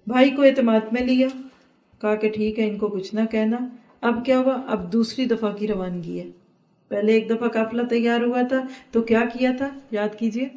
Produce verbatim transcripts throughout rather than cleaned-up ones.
بھائی کو اعتماد میں لیا، کہا کہ ٹھیک ہے ان کو کچھ نہ کہنا۔ اب کیا ہوا؟ اب دوسری دفعہ کی روانگی ہے۔ پہلے ایک دفعہ قافلہ تیار ہوا تھا تو کیا کیا تھا یاد کیجئے،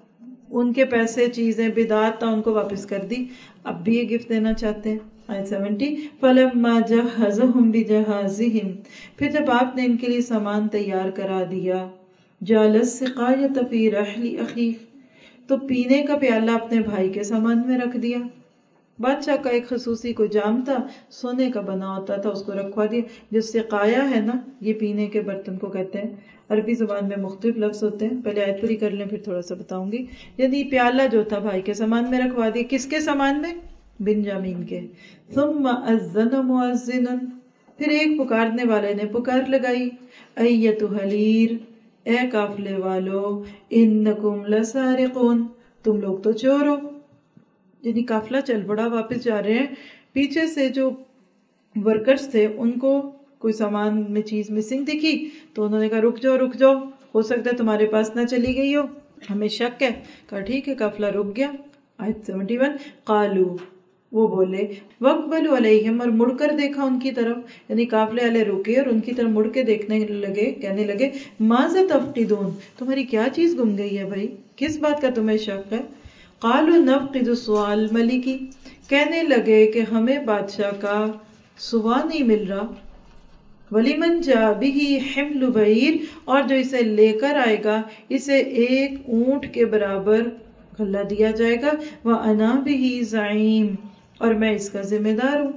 ان کے پیسے چیزیں بدعات تھا ان کو واپس کر دی۔ اب بھی یہ گفٹ دینا چاہتے ہیں۔ آیت سیونٹی فَلَمَّا جَهَّزَهُمْ بِجَهَازِهِمْ، پھر جب آپ نے ان کے لیے سامان تیار کرا دیا، جَعَلَ السِّقَایَةَ فِي رَحْلِ أَخِيهِ، تو پینے کا پیالہ اپنے بھائی کے سامان میں رکھ دیا۔ بادشاہ کا ایک خصوصی کوئی جام تھا، سونے کا بنا ہوتا تھا، اس کو رکھوا دیا۔ جو سقایا ہے نا، یہ پینے کے برتن کو کہتے ہیں۔ عربی زبان میں مختلف لفظ ہوتے ہیں، پہلے آیت پوری کر لیں پھر تھوڑا سا بتاؤں گی۔ یعنی پیالہ جو تھا بھائی کے سامان میں رکھوا دیا۔ کس کے سامان میں؟ بنجامین کے۔ ثم اذن مؤذن، پھر ایک پکارنے والے نے پکار لگائی، ایتھا العیر، اے قافلے والو، انکم لسارقون، تم لوگ تو چور ہو۔ یعنی قافلہ چل پڑا، واپس جا رہے ہیں، پیچھے سے جو ورکرز تھے ان کو کوئی سامان میں چیز مسنگ دکھی تو انہوں نے کہا رک جاؤ رک جاؤ، ہو سکتا ہے تمہارے پاس نہ چلی گئی ہو، ہمیں شک ہے۔ کہا ٹھیک ہے، قافلہ رک گیا۔ آیت سیونٹی ون قالو، وہ بولے، وَاقْبَلُوا عَلَيْهِمْ، اور مڑ کر دیکھا ان کی طرف، یعنی قافلے والے رکے اور ان کی طرف مڑ کے دیکھنے لگے، کہنے لگے ماذا تفقدون، تمہاری کیا چیز گم گئی ہے بھائی، کس بات کا تمہیں شک ہے؟ قالوا نفقد سوال الملکی، کہنے لگے کہ ہمیں بادشاہ کا سوا نہیں مل رہا، وَلِمَنْ جَاءَ بِهِ حِمْلُ بَعِيرٍ، اور جو اسے لے کر آئے گا اسے ایک اونٹ کے برابر غلہ دیا جائے گا، وَأَنَا بِهِ زَعِيمٌ، اور میں اس کا ذمہ دار ہوں۔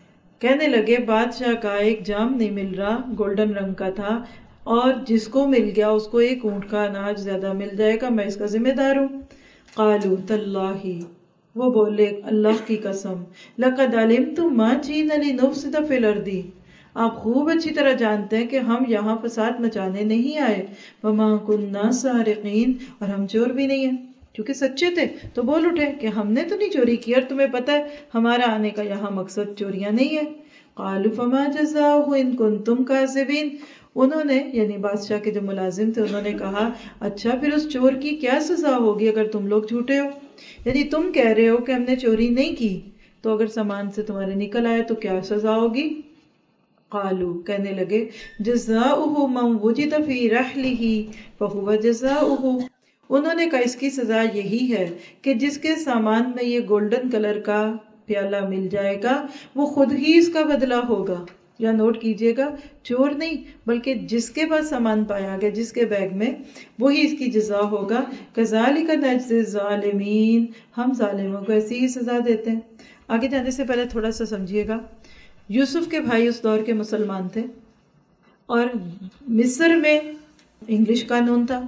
کہنے لگے بادشاہ کا ایک جام نہیں مل رہا، گولڈن رنگ کا تھا، اور جس کو مل گیا اس کو ایک اونٹ کا اناج زیادہ مل جائے گا، میں اس کا ذمہ دار ہوں۔ قالوا تاللہ، وہ بولے اللہ کی قسم، لقد علمتم ما جئنا لنفسد فی الارض، آپ خوب اچھی طرح جانتے ہیں کہ ہم یہاں فساد مچانے نہیں آئے، وما کننا سارقین، اور ہم چور بھی نہیں ہیں۔ کیونکہ سچے تھے تو بول اٹھے کہ ہم نے تو نہیں چوری کی، اور تمہیں پتہ ہے ہمارا آنے کا یہاں مقصد چوریاں نہیں ہے۔ قالوا فما جزاؤہ ان کنتم کاذبین، انہوں نے یعنی بادشاہ کے جو ملازم تھے انہوں نے کہا اچھا پھر اس چور کی کیا سزا ہوگی اگر تم لوگ جھوٹے ہو، یعنی تم کہہ رہے ہو کہ ہم نے چوری نہیں کی، تو اگر سامان سے تمہارے نکل آیا تو کیا سزا ہوگی؟ قالو، کہنے لگے جزاؤہ من وجد فی رحلہ فہو جزاؤہ، انہوں نے کہا اس کی سزا یہی ہے کہ جس کے سامان میں یہ گولڈن کلر کا پیالہ مل جائے گا وہ خود ہی اس کا بدلہ ہوگا۔ یا نوٹ کیجئے گا، چور نہیں بلکہ جس کے پاس سامان پایا گیا، جس کے بیگ میں، وہی اس کی جزا ہوگا۔ کذالک نجزی الظالمین، ہم ظالموں کو ایسی ہی سزا دیتے ہیں۔ آگے جانے سے پہلے تھوڑا سا سمجھیے گا، یوسف کے بھائی اس دور کے مسلمان تھے، اور مصر میں انگلش قانون تھا۔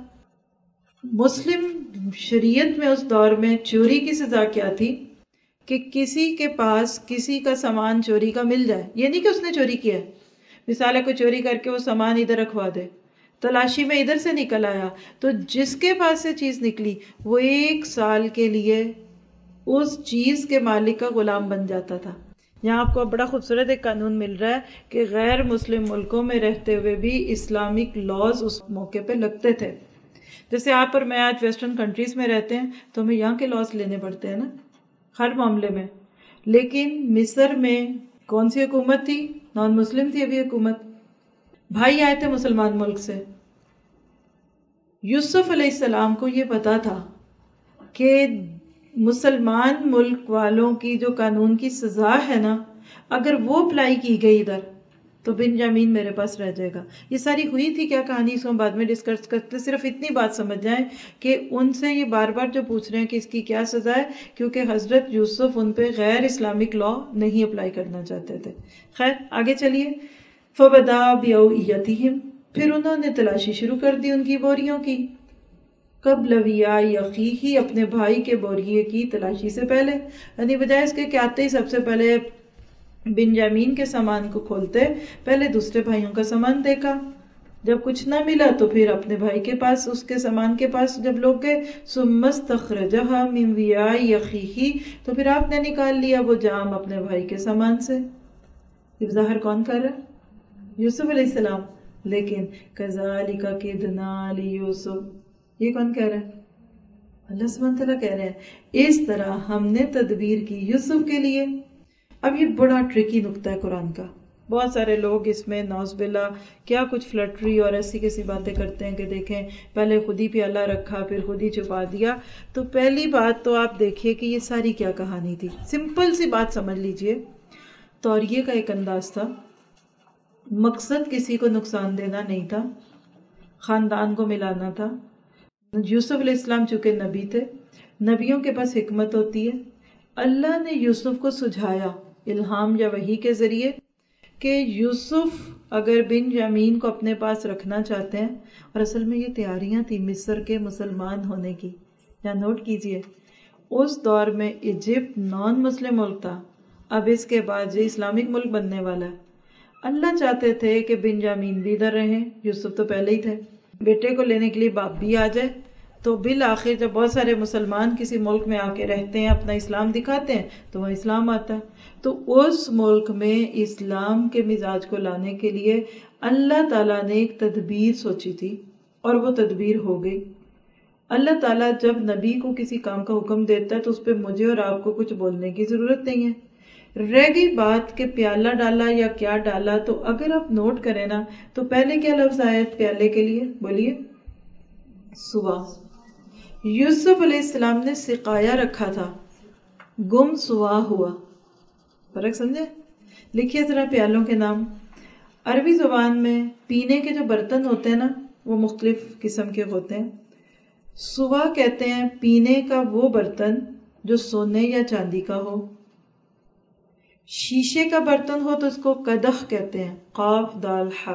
مسلم شریعت میں اس دور میں چوری کی سزا کیا تھی کہ کسی کے پاس کسی کا سامان چوری کا مل جائے، یہ نہیں کہ اس نے چوری کیا ہے، مثال ہے کوئی چوری کر کے وہ سامان ادھر رکھوا دے، تلاشی میں ادھر سے نکل آیا، تو جس کے پاس سے چیز نکلی وہ ایک سال کے لیے اس چیز کے مالک کا غلام بن جاتا تھا۔ یہاں آپ کو بڑا خوبصورت ایک قانون مل رہا ہے کہ غیر مسلم ملکوں میں رہتے ہوئے بھی اسلامک لاز اس موقع پہ لگتے تھے۔ جیسے آپ اور میں آج ویسٹرن کنٹریز میں رہتے ہیں تو ہمیں یہاں کے لاز لینے پڑتے ہیں نا ہر معاملے میں، لیکن مصر میں کون سی حکومت تھی؟ نان مسلم تھی ابھی حکومت، بھائی آئے تھے مسلمان ملک سے۔ یوسف علیہ السلام کو یہ پتا تھا کہ مسلمان ملک والوں کی جو قانون کی سزا ہے نا، اگر وہ اپلائی کی گئی ادھر تو بنجامین میرے پاس رہ جائے گا۔ یہ ساری ہوئی تھی کیا کہانی، اس کو بعد میں ڈسکس کرتے، صرف اتنی بات سمجھ جائیں کہ ان سے یہ بار بار جو پوچھ رہے ہیں کہ اس کی کیا سزا ہے، کیونکہ حضرت یوسف ان پہ غیر اسلامک لا نہیں اپلائی کرنا چاہتے تھے۔ خیر آگے چلیے، فَبَدَا بِأَوْعِيَتِهِمْ، پھر انہوں نے تلاشی شروع کر دی ان کی بوریوں کی، قبل ویاء اخیہ، اپنے بھائی کے بوریے کی تلاشی سے پہلے، یعنی بجائے اس کے کہ آتے ہی سب سے پہلے بنجامین کے سامان کو کھولتے، پہلے دوسرے بھائیوں کا سامان دیکھا، جب کچھ نہ ملا تو پھر اپنے بھائی کے پاس، اس کے سامان کے پاس جب لوگ گئے، ثم استخرجھا من ویاء اخیہ، تو پھر آپ نے نکال لیا وہ جام اپنے بھائی کے سامان سے۔ یہ ظاہر کون کر رہا ہے؟ یوسف علیہ السلام، لیکن کذالک کدنا لیوسف، یہ کون کہہ رہا ہے؟ اللہ سبحانہ تعالیٰ کہہ رہے ہیں اس طرح ہم نے تدبیر کی یوسف کے لیے. اب یہ بڑا ٹرکی نقطہ ہے قرآن کا. بہت سارے لوگ اس میں نعوذ باللہ کیا کچھ فلٹری اور ایسی کیسی باتیں کرتے ہیں کہ دیکھیں پہلے خود ہی پیالہ رکھا پھر خود ہی چھپا دیا. تو پہلی بات تو آپ دیکھیے کہ یہ ساری کیا کہانی تھی. سمپل سی بات سمجھ لیجئے. توریے کا ایک انداز تھا، مقصد کسی کو نقصان دینا نہیں تھا، خاندان کو ملانا تھا. یوسف علیہ السلام چونکہ نبی تھے، نبیوں کے پاس حکمت ہوتی ہے. اللہ نے یوسف کو سجھایا الہام یا وحی کے ذریعے کہ یوسف اگر بن یامین کو اپنے پاس رکھنا چاہتے ہیں، اور اصل میں یہ تیاریاں تھیں مصر کے مسلمان ہونے کی. یا نوٹ کیجئے اس دور میں ایجپٹ نان مسلم ملک تھا، اب اس کے بعد یہ اسلامک ملک بننے والا ہے. اللہ چاہتے تھے کہ بن یامین بھی ادھر رہیں، یوسف تو پہلے ہی تھے، بیٹے کو لینے کے لیے باپ بھی آ جائے. تو بالآخر جب بہت سارے مسلمان کسی ملک میں آ کے رہتے ہیں، اپنا اسلام دکھاتے ہیں تو وہ اسلام آتا ہے. تو اس ملک میں اسلام کے مزاج کو لانے کے لیے اللہ تعالیٰ نے ایک تدبیر سوچی تھی اور وہ تدبیر ہو گئی. اللہ تعالیٰ جب نبی کو کسی کام کا حکم دیتا ہے تو اس پہ مجھے اور آپ کو کچھ بولنے کی ضرورت نہیں ہے. رہ گئی بات کہ پیالہ ڈالا یا کیا ڈالا، تو اگر آپ نوٹ کریں نا تو پہلے کیا لفظ آیا پیالے کے لیے؟ بولیے، سوا. یوسف علیہ السلام نے سقایا رکھا تھا، گم سوا ہوا. فرق سمجھے؟ لکھیے ذرا پیالوں کے نام. عربی زبان میں پینے کے جو برتن ہوتے ہیں نا وہ مختلف قسم کے ہوتے ہیں. سوا کہتے ہیں پینے کا وہ برتن جو سونے یا چاندی کا ہو. شیشے کا برتن ہو تو اس کو قدح کہتے ہیں، قاف دال حا.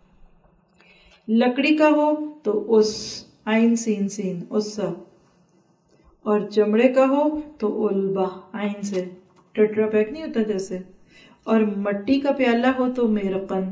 لکڑی کا ہو تو اس، عین سین سین اسا. اور چمڑے کا ہو تو البا، عین سے، ٹٹرا پیک نہیں ہوتا جیسے. اور مٹی کا پیالہ ہو تو میرقن.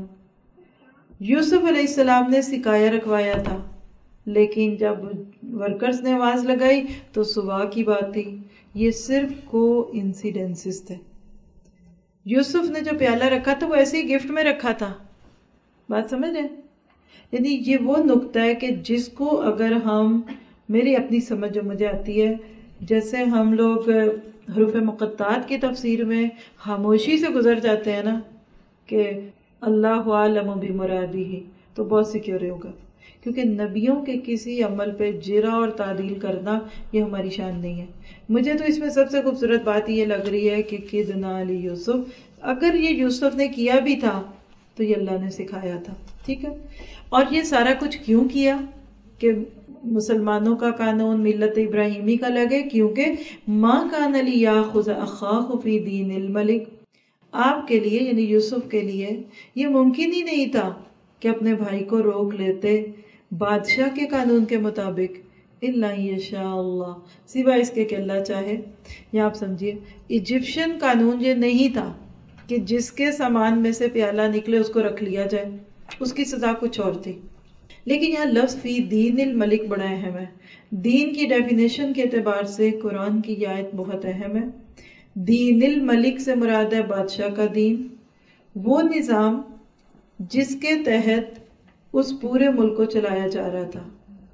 یوسف علیہ السلام نے سکایا رکھوایا تھا، لیکن جب ورکرز نے آواز لگائی تو سوا کی بات تھی. یہ صرف کو انسیڈنسز تھے. یوسف نے جو پیالہ رکھا تھا وہ ایسے ہی گفٹ میں رکھا تھا. بات سمجھ رہے ہیں؟ یعنی یہ وہ نقطہ ہے کہ جس کو اگر ہم، میری اپنی سمجھ جو مجھے آتی ہے، جیسے ہم لوگ حروف مقطعات کی تفسیر میں خاموشی سے گزر جاتے ہیں نا کہ اللہ عالم بمرادہ، تو بہت سیکیور ہوگا. کیونکہ نبیوں کے کسی عمل پہ جرا اور تعدیل کرنا یہ ہماری شان نہیں ہے. مجھے تو اس میں سب سے خوبصورت بات یہ لگ رہی ہے کہ کدنا علی یوسف، اگر یہ یوسف نے کیا بھی تھا تو یہ اللہ نے سکھایا تھا. ٹھیک ہے. اور یہ سارا کچھ کیوں کیا کہ مسلمانوں کا قانون ملت ابراہیمی کا لگے؟ کیونکہ ما کان لیاخذ اخاہ فی دین الملک، آپ کے لیے یعنی یوسف کے لیے یہ ممکن ہی نہیں تھا کہ اپنے بھائی کو روک لیتے بادشاہ کے قانون کے مطابق، الا یشاء اللہ، سوائے اس کے کہ اللہ چاہے. یا آپ سمجھیے ایجپشن قانون یہ نہیں تھا کہ جس کے سامان میں سے پیالہ نکلے اس کو رکھ لیا جائے، اس کی سزا کچھ اور تھی. لیکن یہاں لفظ فی دین الملک بڑا اہم ہے. دین کی ڈیفینیشن کے اعتبار سے قرآن کی یہ آیت بہت اہم ہے. دین الملک سے مراد ہے بادشاہ کا دین، وہ نظام جس کے تحت اس پورے ملک کو چلایا جا رہا تھا.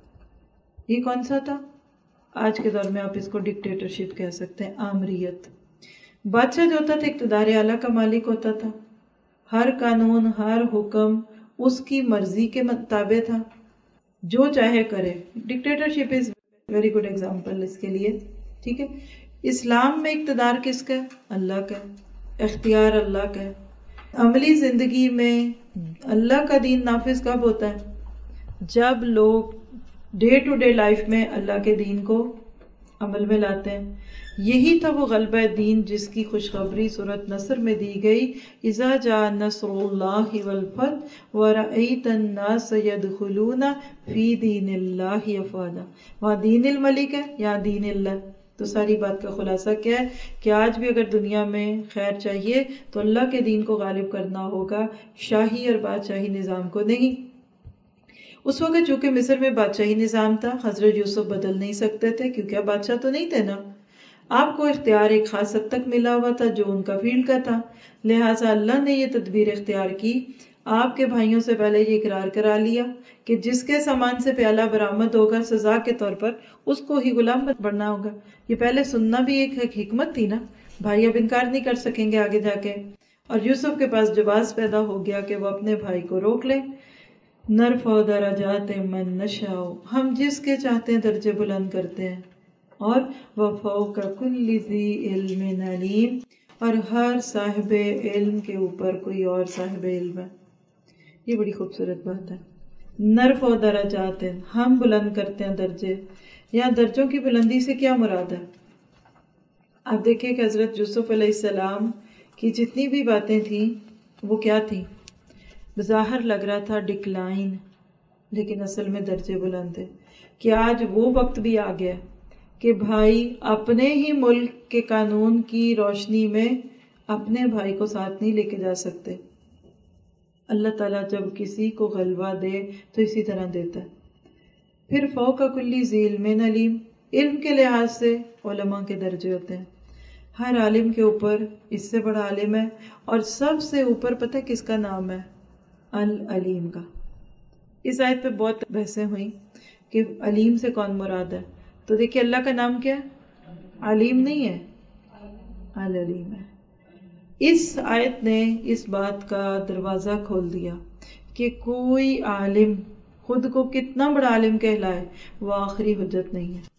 یہ کون سا تھا؟ آج کے دور میں آپ اس کو ڈکٹیٹرشپ کہہ سکتے ہیں، آمریت. بادشاہ جو ہوتا تھا اقتدار اعلیٰ کا مالک ہوتا تھا، ہر قانون ہر حکم اس کی مرضی کے مطابق تھا، جو چاہے کرے. Dictatorship is very good example اس کے لیے. ٹھیک ہے. اسلام میں اقتدار کس کا ہے؟ اللہ کا ہے، اختیار اللہ کا ہے. عملی زندگی میں اللہ کا دین نافذ کب ہوتا ہے؟ جب لوگ ڈے ٹو ڈے لائف میں اللہ کے دین کو عمل میں لاتے ہیں. یہی تھا وہ غلبہ دین جس کی خوشخبری سورۃ نصر میں دی گئی، اذا جاء نصر اللہ والفتح ورأیت الناس يدخلون فی دین اللہ افواجا. وہاں دین الملک ہے، یہاں دین اللہ. تو ساری بات کا خلاصہ کیا ہے کہ آج بھی اگر دنیا میں خیر چاہیے تو اللہ کے دین کو غالب کرنا ہوگا، شاہی اور بادشاہی نظام کو نہیں. اس وقت چونکہ مصر میں بادشاہی نظام تھا، حضرت یوسف بدل نہیں سکتے تھے کیونکہ اب بادشاہ تو نہیں تھے نا. آپ کو اختیار ایک خاص حد تک ملا ہوا تھا جو ان کا فیلڈ کا تھا. لہٰذا اللہ نے یہ تدبیر اختیار کی، آپ کے بھائیوں سے پہلے یہ اقرار کرا لیا کہ جس کے سامان سے پیالہ برآمد ہوگا سزا کے طور پر اس کو ہی غلام بننا ہوگا. یہ پہلے سننا بھی ایک حکمت تھی نا. بھائی اب انکار نہیں کر سکیں گے آگے جا کے. اور یوسف کے پاس جواز پیدا ہو گیا کہ وہ اپنے بھائی کو روک لے. نرفع درجات من نشاء، ہم جس کے چاہتے ہیں درجے بلند کرتے ہیں. اور وفوق کل ذی علم علیم، اور ہر صاحب علم کے اوپر کوئی اور صاحب علم ہے. یہ بڑی خوبصورت بات ہے. نرفع درجات، ہم بلند کرتے ہیں درجے. یہاں درجوں کی بلندی سے کیا مراد ہے؟ آپ دیکھیں کہ حضرت یوسف علیہ السلام کی جتنی بھی باتیں تھیں وہ کیا تھیں؟ بظاہر لگ رہا تھا ڈکلائن، لیکن اصل میں درجے بلند تھے. کہ آج وہ وقت بھی آ گیا کہ بھائی اپنے ہی ملک کے قانون کی روشنی میں اپنے بھائی کو ساتھ نہیں لے کے جا سکتے. اللہ تعالیٰ جب کسی کو غلبہ دے تو اسی طرح دیتا ہے. پھر فوق کل ذی علم علیم، علم کے لحاظ سے علماء کے درجے ہوتے ہیں. ہر عالم کے اوپر اس سے بڑا عالم ہے، اور سب سے اوپر پتہ کس کا نام ہے؟ العلیم کا. اس آیت پہ بہت بحثیں ہوئیں کہ علیم سے کون مراد ہے. تو دیکھیے اللہ کا نام کیا ہے؟ علیم نہیں ہے، العلیم ہے. اس آیت نے اس بات کا دروازہ کھول دیا کہ کوئی عالم خود کو کتنا بڑا عالم کہلائے وہ آخری حجت نہیں ہے.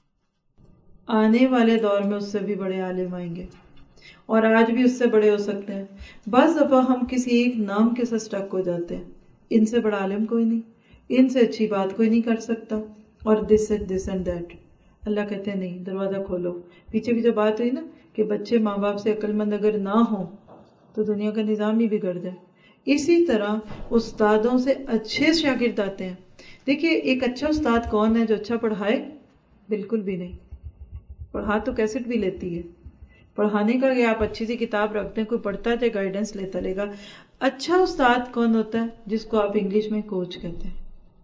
آنے والے دور میں اس سے بھی بڑے عالم آئیں گے، اور آج بھی اس سے بڑے ہو سکتے ہیں. بعض دفعہ ہم کسی ایک نام کے ساتھ اسٹک ہو جاتے ہیں. ان سے بڑا عالم کوئی نہیں، ان سے اچھی بات کوئی نہیں کر سکتا، اور دس دس اینڈ دیٹ. اللہ کہتے ہیں نہیں، دروازہ کھولو. پیچھے بھی جو بات ہوئی نا کہ بچے ماں باپ سے عقل مند اگر نہ ہوں تو دنیا کا نظام ہی بگڑ جائے. اسی طرح استادوں سے اچھے شاگرد آتے ہیں. دیکھیے ایک اچھا استاد کون ہے جو اچھا پڑھائے؟ بالکل بھی نہیں. پڑھا تو کیسٹ بھی لیتی ہے. پڑھانے کا کہ آپ اچھی سی کتاب رکھتے ہیں، کوئی پڑھتا ہے گائیڈنس لیتا رہے گا. اچھا استاد کون ہوتا ہے؟ جس کو آپ انگلش میں کوچ کہتے ہیں.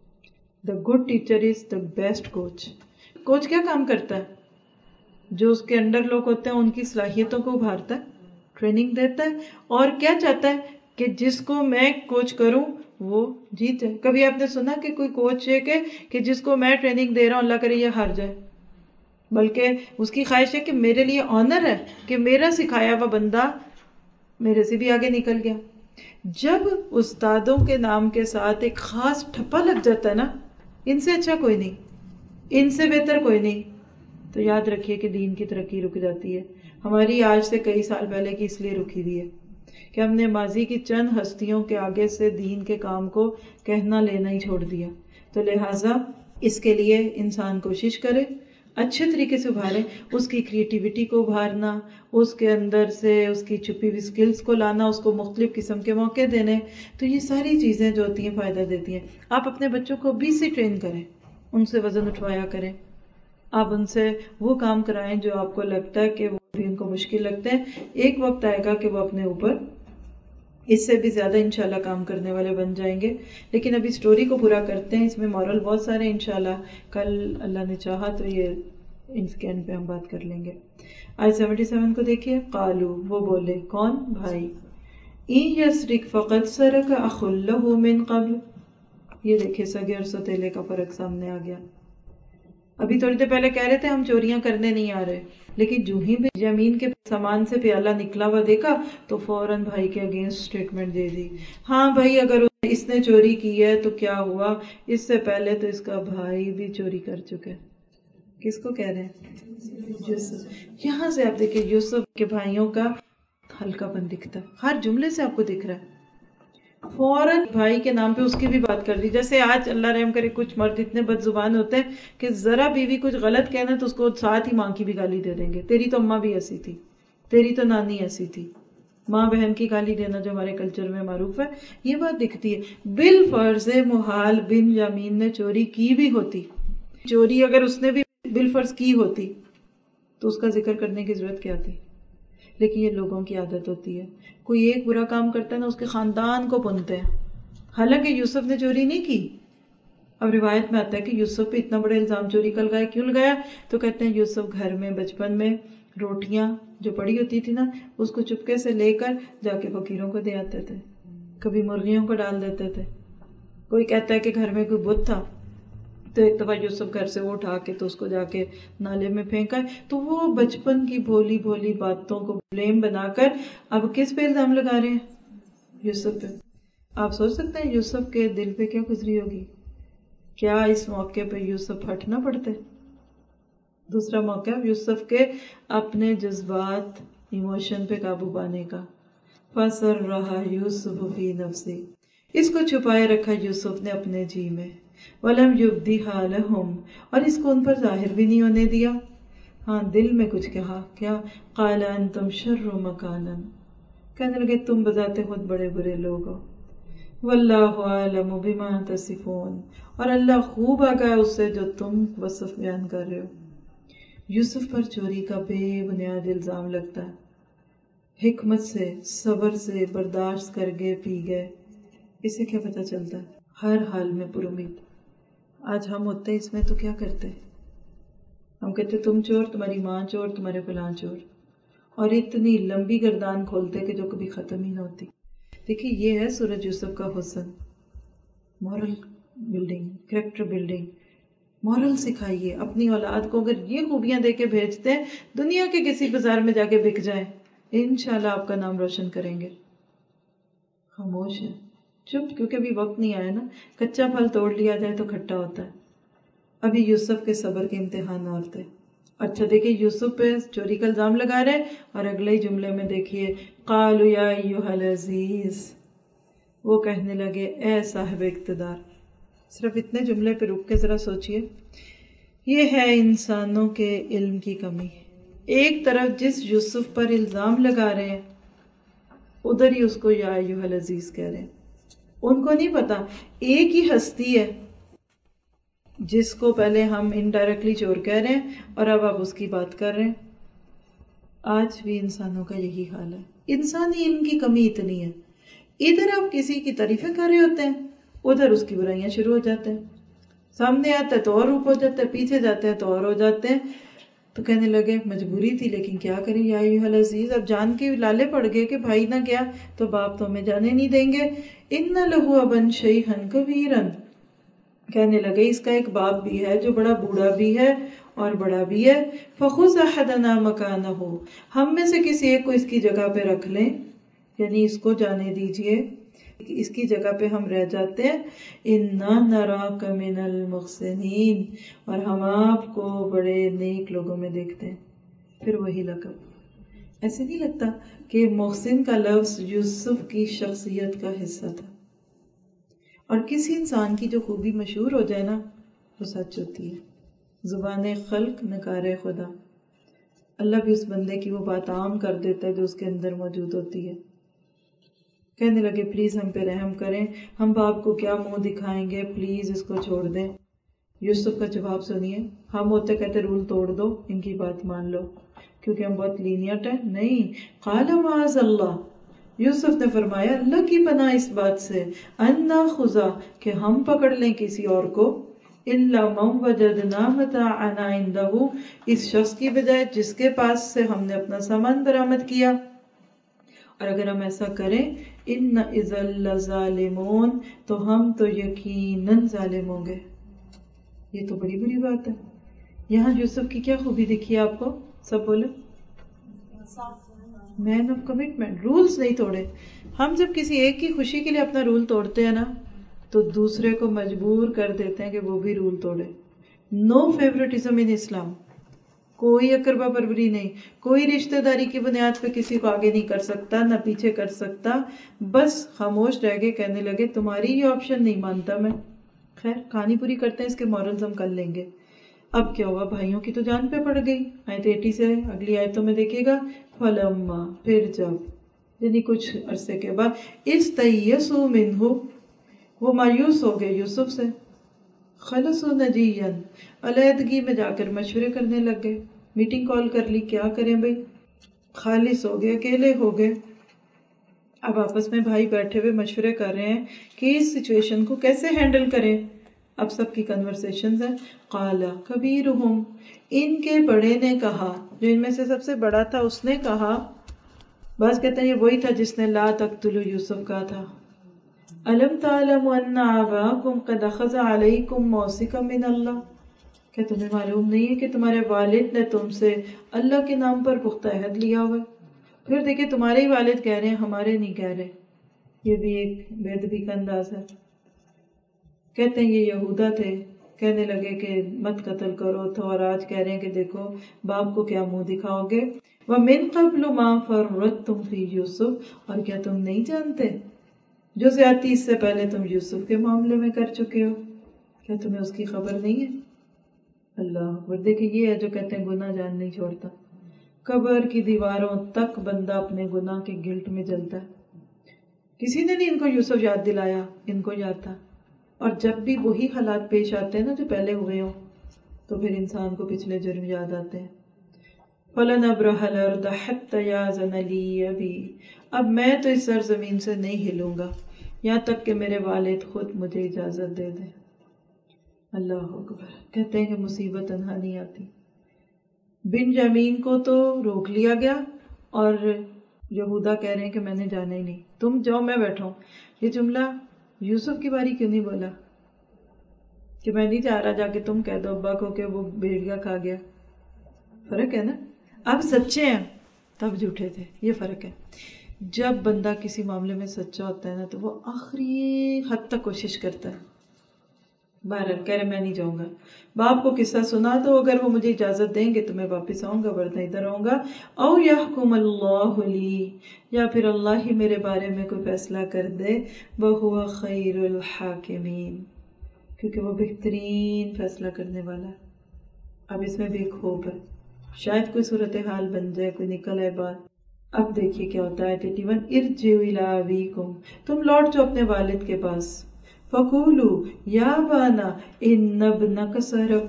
The good teacher is the best coach. Coach کیا کام کرتا ہے؟ جو اس کے انڈر لوگ ہوتے ہیں ان کی صلاحیتوں کو ابھارتا ہے، ٹریننگ دیتا ہے، اور کیا چاہتا ہے کہ جس کو میں کوچ کروں وہ جیت جائے. کبھی آپ نے سنا کہ کوئی کوچ ہے کہ کہ جس کو میں ٹریننگ دے رہا ہوں اللہ کرے یہ ہار جائے؟ بلکہ اس کی خواہش ہے کہ میرے لیے آنر ہے کہ میرا سکھایا ہوا بندہ میرے سے بھی آگے نکل گیا. جب استادوں کے نام کے ساتھ ایک خاص ٹھپا لگ جاتا ہے نا، ان سے اچھا کوئی نہیں، ان سے بہتر کوئی نہیں، تو یاد رکھیے کہ دین کی ترقی رک جاتی ہے. ہماری آج سے کئی سال پہلے کی اس لیے رکی ہوئی ہے کہ ہم نے ماضی کی چند ہستیوں کے آگے سے دین کے کام کو کہنا لینا ہی چھوڑ دیا. تو لہٰذا اس کے لیے انسان کوشش کرے، اچھے طریقے سے ابھارے. اس کی کریٹیوٹی کو ابھارنا، اس کے اندر سے اس کی چھپی ہوئی سکلز کو لانا، اس کو مختلف قسم کے موقع دینے. تو یہ ساری چیزیں جو ہوتی ہیں فائدہ دیتی ہیں. آپ اپنے بچوں کو بھی سے ٹرین کریں، ان سے وزن اٹھوایا کریں. آپ ان سے وہ کام کرائیں جو آپ کو لگتا ہے کہ وہ بھی ان کو مشکل لگتے ہیں. ایک وقت آئے گا کہ وہ اپنے اوپر اس سے بھی زیادہ انشاءاللہ کام کرنے والے بن جائیں گے. لیکن ابھی سٹوری کو پورا کرتے ہیں، اس میں مورل بہت سارے انشاءاللہ کل اللہ نے چاہا تو یہ ان کے اینڈ پہ ہم بات کر لیں گے. آیت سیونٹی سیون کو دیکھیے. قالو، وہ بولے، کون؟ بھائی. این یسرق فقد سرق اخ لہ من قبل. یہ دیکھیں سگے اور ستیلے کا فرق سامنے آ گیا. ابھی تھوڑی دیر پہلے کہہ رہے تھے ہم چوریاں کرنے نہیں آ رہے، لیکن جو ہی بھی زمین کے سامان سے پیالہ نکلا ہوا دیکھا تو فوراً بھائی کے اگینسٹ سٹیٹمنٹ دے دی. ہاں بھائی اگر اس نے چوری کی ہے تو کیا ہوا، اس سے پہلے تو اس کا بھائی بھی چوری کر چکا ہے. کس کو کہہ رہے ہیں؟ یوسف. یہاں سے آپ دیکھیں یوسف کے بھائیوں کا ہلکا پن دکھتا ہے، ہر جملے سے آپ کو دکھ رہا ہے. فوراً بھائی کے نام پہ اس کی بھی بات کر دی. جیسے آج اللہ رحم کرے کچھ مرد اتنے بد زبان ہوتے ہیں کہ ذرا بیوی کچھ غلط کہنا تو اس کو ساتھ ہی ماں کی بھی گالی دے دیں گے. تیری تو اماں بھی ایسی تھی، تیری تو نانی ایسی تھی. ماں بہن کی گالی دینا جو ہمارے کلچر میں معروف ہے، یہ بات دکھتی ہے. بالفرض محال بن یامین نے چوری کی بھی ہوتی، چوری اگر اس نے بھی بالفرض کی ہوتی تو اس کا ذکر کرنے کی ضرورت کیا تھی. لیکن یہ لوگوں کی عادت ہوتی ہے، کوئی ایک برا کام کرتا ہے نا اس کے خاندان کو بنتے ہیں، حالانکہ یوسف نے چوری نہیں کی. اب روایت میں آتا ہے کہ یوسف پہ اتنا بڑا الزام چوری کا لگایا. کیوں لگایا؟ تو کہتے ہیں یوسف گھر میں بچپن میں روٹیاں جو پڑی ہوتی تھی نا اس کو چپکے سے لے کر جا کے فقیروں کو دے آتے تھے. کبھی مرغیوں کو ڈال دیتے تھے. کوئی کہتا ہے کہ گھر میں کوئی بت تھا تو ایک دفعہ یوسف گھر سے وہ اٹھا کے تو اس کو جا کے نالے میں پھینکا ہے. تو وہ بچپن کی بھولی بھولی باتوں کو بلیم بنا کر اب کس پہ الزام لگا رہے ہیں؟ یوسف پہ. آپ سوچ سکتے ہیں یوسف کے دل پہ کیا گزری ہوگی. کیا اس موقع پہ یوسف ہٹ نہ پڑتے؟ دوسرا موقع یوسف کے اپنے جذبات ایموشن پہ قابو پانے کا. فَأَسَرَّهَا يُوسُفُ فِي نَفْسِهِ، اس کو چھپائے رکھا یوسف نے اپنے جی میں. وَلَمْ يُبْدِهَا لَهُمْ، اور اس کو ان پر ظاہر بھی نہیں ہونے دیا. ہاں دل میں کچھ کہا. کیا؟ قَالَ أَنْتُمْ شَرُّ مَكَانًا، کہنے لگے تم بذات خود بڑے برے لوگ ہو. وَاللَّهُ أَعْلَمُ بِمَا تَصِفُونَ، اور اللہ خوب آگاہ اس سے جو تم وصف بیان کر رہے ہو. یوسف پر چوری کا بے بنیاد الزام لگتا ہے. حکمت سے، صبر سے برداشت کر گئے، پی گئے. اسے کیا پتہ چلتا ہے؟ ہر حال میں پر امید. آج ہم ہوتے اس میں تو کیا کرتے؟ ہم کہتے تم چور، تمہاری ماں چور، تمہارے فلاں چور، اور اتنی لمبی گردان کھولتے کہ جو کبھی ختم ہی نہ ہوتی. دیکھیے یہ ہے سورج یوسف کا حسن. Moral building, character building. Moral سکھائیے اپنی اولاد کو. اگر یہ خوبیاں دے کے بھیجتے ہیں، دنیا کے کسی بازار میں جا کے بک جائیں، انشاءاللہ آپ کا نام روشن کریں گے. خاموش ہے، چپ، کیونکہ ابھی وقت نہیں آیا نا. کچا پھل توڑ لیا جائے تو کھٹا ہوتا ہے. ابھی یوسف کے صبر کے امتحان اور تھے. اچھا دیکھیے یوسف پہ چوری کا الزام لگا رہے، اور اگلے ہی جملے میں دیکھیے قالوا یا ایھا العزیز، وہ کہنے لگے اے صاحب اقتدار. صرف اتنے جملے پہ رک کے ذرا سوچئے. یہ ہے انسانوں کے علم کی کمی. ایک طرف جس یوسف پر الزام لگا رہے ہیں ادھر ہی اس کو یا ایھا العزیز کہہ رہے ہیں. ان کو نہیں پتا ایک ہی ہستی ہے جس کو پہلے ہم انڈائریکٹلی چور کہہ رہے ہیں اور اب آپ اس کی بات کر رہے ہیں. آج بھی انسانوں کا یہی حال ہے. انسانی علم کی کمی اتنی ہے. ادھر آپ کسی کی تعریفیں کر رہے ہوتے ہیں، ادھر اس کی برائیاں شروع ہو جاتے ہیں. سامنے آتا ہے تو اور روپ ہو جاتا ہے، پیچھے جاتے ہیں تو اور ہو جاتے ہیں. تو کہنے لگے مجبوری تھی لیکن کیا کریں یا ایھا العزیز. اب جان کے لالے پڑ گئے کہ بھائی نہ گیا تو باپ تو ہمیں جانے نہیں دیں گے. ان لہ ابا شیخا کبیرا، کہنے لگے اس کا ایک باپ بھی ہے جو بڑا بوڑھا بھی ہے اور بڑا بھی ہے. فخذ احدنا مکانہ، ہم میں سے کسی ایک کو اس کی جگہ پہ رکھ لیں، یعنی اس کو جانے دیجئے، اس کی جگہ پہ ہم رہ جاتے ہیں. انا نراک من المحسنین، اور ہم آپ کو بڑے نیک لوگوں میں دیکھتے ہیں. پھر وہی لقب. ایسے نہیں لگتا کہ محسن کا لفظ یوسف کی شخصیت کا حصہ تھا. اور کسی انسان کی جو خوبی مشہور ہو جائے نا وہ سچ ہوتی ہے. زبان خلق نکار خدا. اللہ بھی اس بندے کی وہ بات عام کر دیتا ہے جو اس کے اندر موجود ہوتی ہے. کہنے لگے پلیز ہم پہ رحم کریں، ہم باپ کو کیا منہ دکھائیں گے، پلیز اس کو چھوڑ دیں. یوسف کا جواب سنیے. ہم ہوتے کہتے رول توڑ دو، ان کی بات مان لو کیونکہ ہم بہت لینیٹ ہیں. نہیں، قال معاذ اللہ، یوسف نے فرمایا اللہ کی پناہ اس بات سے، ان ناخذ، کہ ہم پکڑ لیں کسی اور کو، الا من وجدنا متاعنا عنده، اس شخص کی بجائے جس کے پاس سے ہم نے اپنا سامان برآمد کیا. اور اگر ہم ایسا کریں ان اذا لظالمون، تو ہم تو یقیناً ظالم ہوں گے. یہ تو بڑی بری بات ہے. یہاں یوسف کی کیا خوبی دکھی آپ کو؟ سب بولے مین آف کمٹمنٹ. رولز نہیں توڑے. ہم جب کسی ایک کی خوشی کے لیے اپنا رول توڑتے ہیں نا تو دوسرے کو مجبور کر دیتے ہیں کہ وہ بھی رول توڑے. No favouritism in Islam. کوئی اقربا پروری نہیں، کوئی رشتہ داری کی بنیاد پہ کسی کو آگے نہیں کر سکتا، نہ پیچھے کر سکتا. بس خاموش رہ گئے، کہنے لگے تمہاری یہ آپشن نہیں مانتا میں. خیر کہانی پوری کرتے ہیں، اس کے مورلز ہم کر لیں گے. اب کیا ہوا؟ بھائیوں کی تو جان پہ پڑ گئی. آیت ایٹی سے اگلی آیتوں میں دیکھیے گا. فلما، پھر جب، یعنی کچھ عرصے کے بعد، استیئسوا منہ، وہ مایوس ہو گئے یوسف سے. خلصوا نجیا، علیحدگی میں جا کر مشورے کرنے لگ گئے. میٹنگ کال کر لی، کیا کریں بھائی. خالص ہو گئے، اکیلے ہو گئے. اب آپس میں بھائی بیٹھے ہوئے مشورے کر رہے ہیں کہ اس سچویشن کو کیسے ہینڈل کریں. اب سب کی کنورسیشنز ہیں. قال کبیرہم، ان کے بڑے نے کہا، جو ان میں سے سب سے بڑا تھا اس نے کہا. بعض کہتے ہیں یہ وہی تھا جس نے لا تقتلوا یوسف کہا تھا. الم تعلم ان آباکم قد اخذ علیکم موثقا من اللہ، کیا تمہیں معلوم نہیں ہے کہ تمہارے والد نے تم سے اللہ کے نام پر پختہ عہد لیا ہوا ہے؟ پھر دیکھیں تمہارے ہی والد کہہ رہے ہیں، ہمارے نہیں کہہ رہے. یہ بھی ایک بے ادبی کا انداز ہے. کہتے ہیں یہ یہودا تھے، کہنے لگے کہ مت قتل کرو تو، اور آج کہہ رہے ہیں کہ دیکھو باپ کو کیا منہ دکھاؤ گے. وَمِن قَبْلُ مَا فَرَّطْتُمْ فِي یوسف، اور کیا تم نہیں جانتے جو زیادتی اس سے پہلے تم یوسف کے معاملے میں کر چکے ہو، کیا تمہیں اس کی خبر نہیں ہے؟ اللہ اکبر. دیکھیں یہ ہے جو کہتے ہیں گناہ جان نہیں چھوڑتا. قبر کی دیواروں تک بندہ اپنے گناہ کے گلٹ میں جلتا ہے. کسی نے نہیں ان کو یوسف یاد دلایا، ان کو یاد تھا. اور جب بھی وہی حالات پیش آتے ہیں نا جو پہلے ہوئے ہوں، تو پھر انسان کو پچھلے جرم یاد آتے ہیں. فَلَنَبْرَحَ الْأَرْضَ حَتَّى يَأْذَنَ لِي أَبِي، اب میں تو اس سرزمین سے نہیں ہلوں گا یہاں تک کہ میرے والد خود مجھے اجازت دے دیں. اللہ اکبر. کہتے ہیں کہ مصیبت تنہا نہیں آتی. بنجامین کو تو روک لیا گیا اور یہودا کہہ رہے ہیں کہ میں نے جانا ہی نہیں، تم جاؤ میں بیٹھا ہوں. یہ جملہ یوسف کی باری کیوں نہیں بولا کہ میں نہیں جا رہا، جا کے تم کہہ دو ابا کو کہ وہ بھیڑیا کھا گیا؟ فرق ہے نا. اب سچے ہیں تب جھوٹے تھے، یہ فرق ہے. جب بندہ کسی معاملے میں سچا ہوتا ہے نا تو وہ آخری حد تک کوشش کرتا ہے. بہرحال کہہ رہے میں نہیں جاؤں گا. باپ کو قصہ سنا دو، اگر وہ مجھے اجازت دیں گے تو میں واپس آؤں گا، ورنہ ادھر آؤں گا. او یحکم اللہ لی، یا پھر اللہ ہی میرے بارے میں کوئی فیصلہ کر دے. وہو خیر الحاکمین، کیونکہ وہ بہترین فیصلہ کرنے والا ہے. اب اس میں بھی ایک خوف ہے، شاید کوئی صورتحال بن جائے، کوئی نکل آئے بات. اب دیکھیے کیا ہوتا ہے. اٹھاون ارجعوا الی ابیکم، تم لوٹ جاؤ اپنے والد کے پاس. فَقُولُوا يَا أَبَانَا إِنَّ ابْنَكَ سَرَقَ،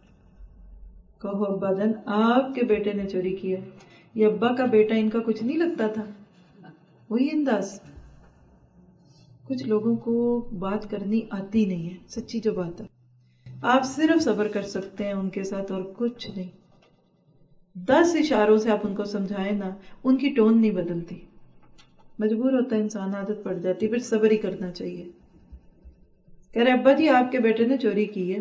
کہو ابا جان آپ کے بیٹے نے چوری کیا. یہ ابا کا بیٹا ان کا کچھ نہیں لگتا تھا. وہی انداز. کچھ لوگوں کو بات کرنی آتی نہیں ہے، سچی جو بات ہے. آپ صرف صبر کر سکتے ہیں ان کے ساتھ اور کچھ نہیں. دس اشاروں سے آپ ان کو سمجھائیں نا، ان کی ٹون نہیں بدلتی. مجبور ہوتا ہے انسان، عادت پڑ جاتی، پھر صبر ہی کرنا چاہیے. کہہ رہے ابا جی آپ کے بیٹے نے چوری کی ہے.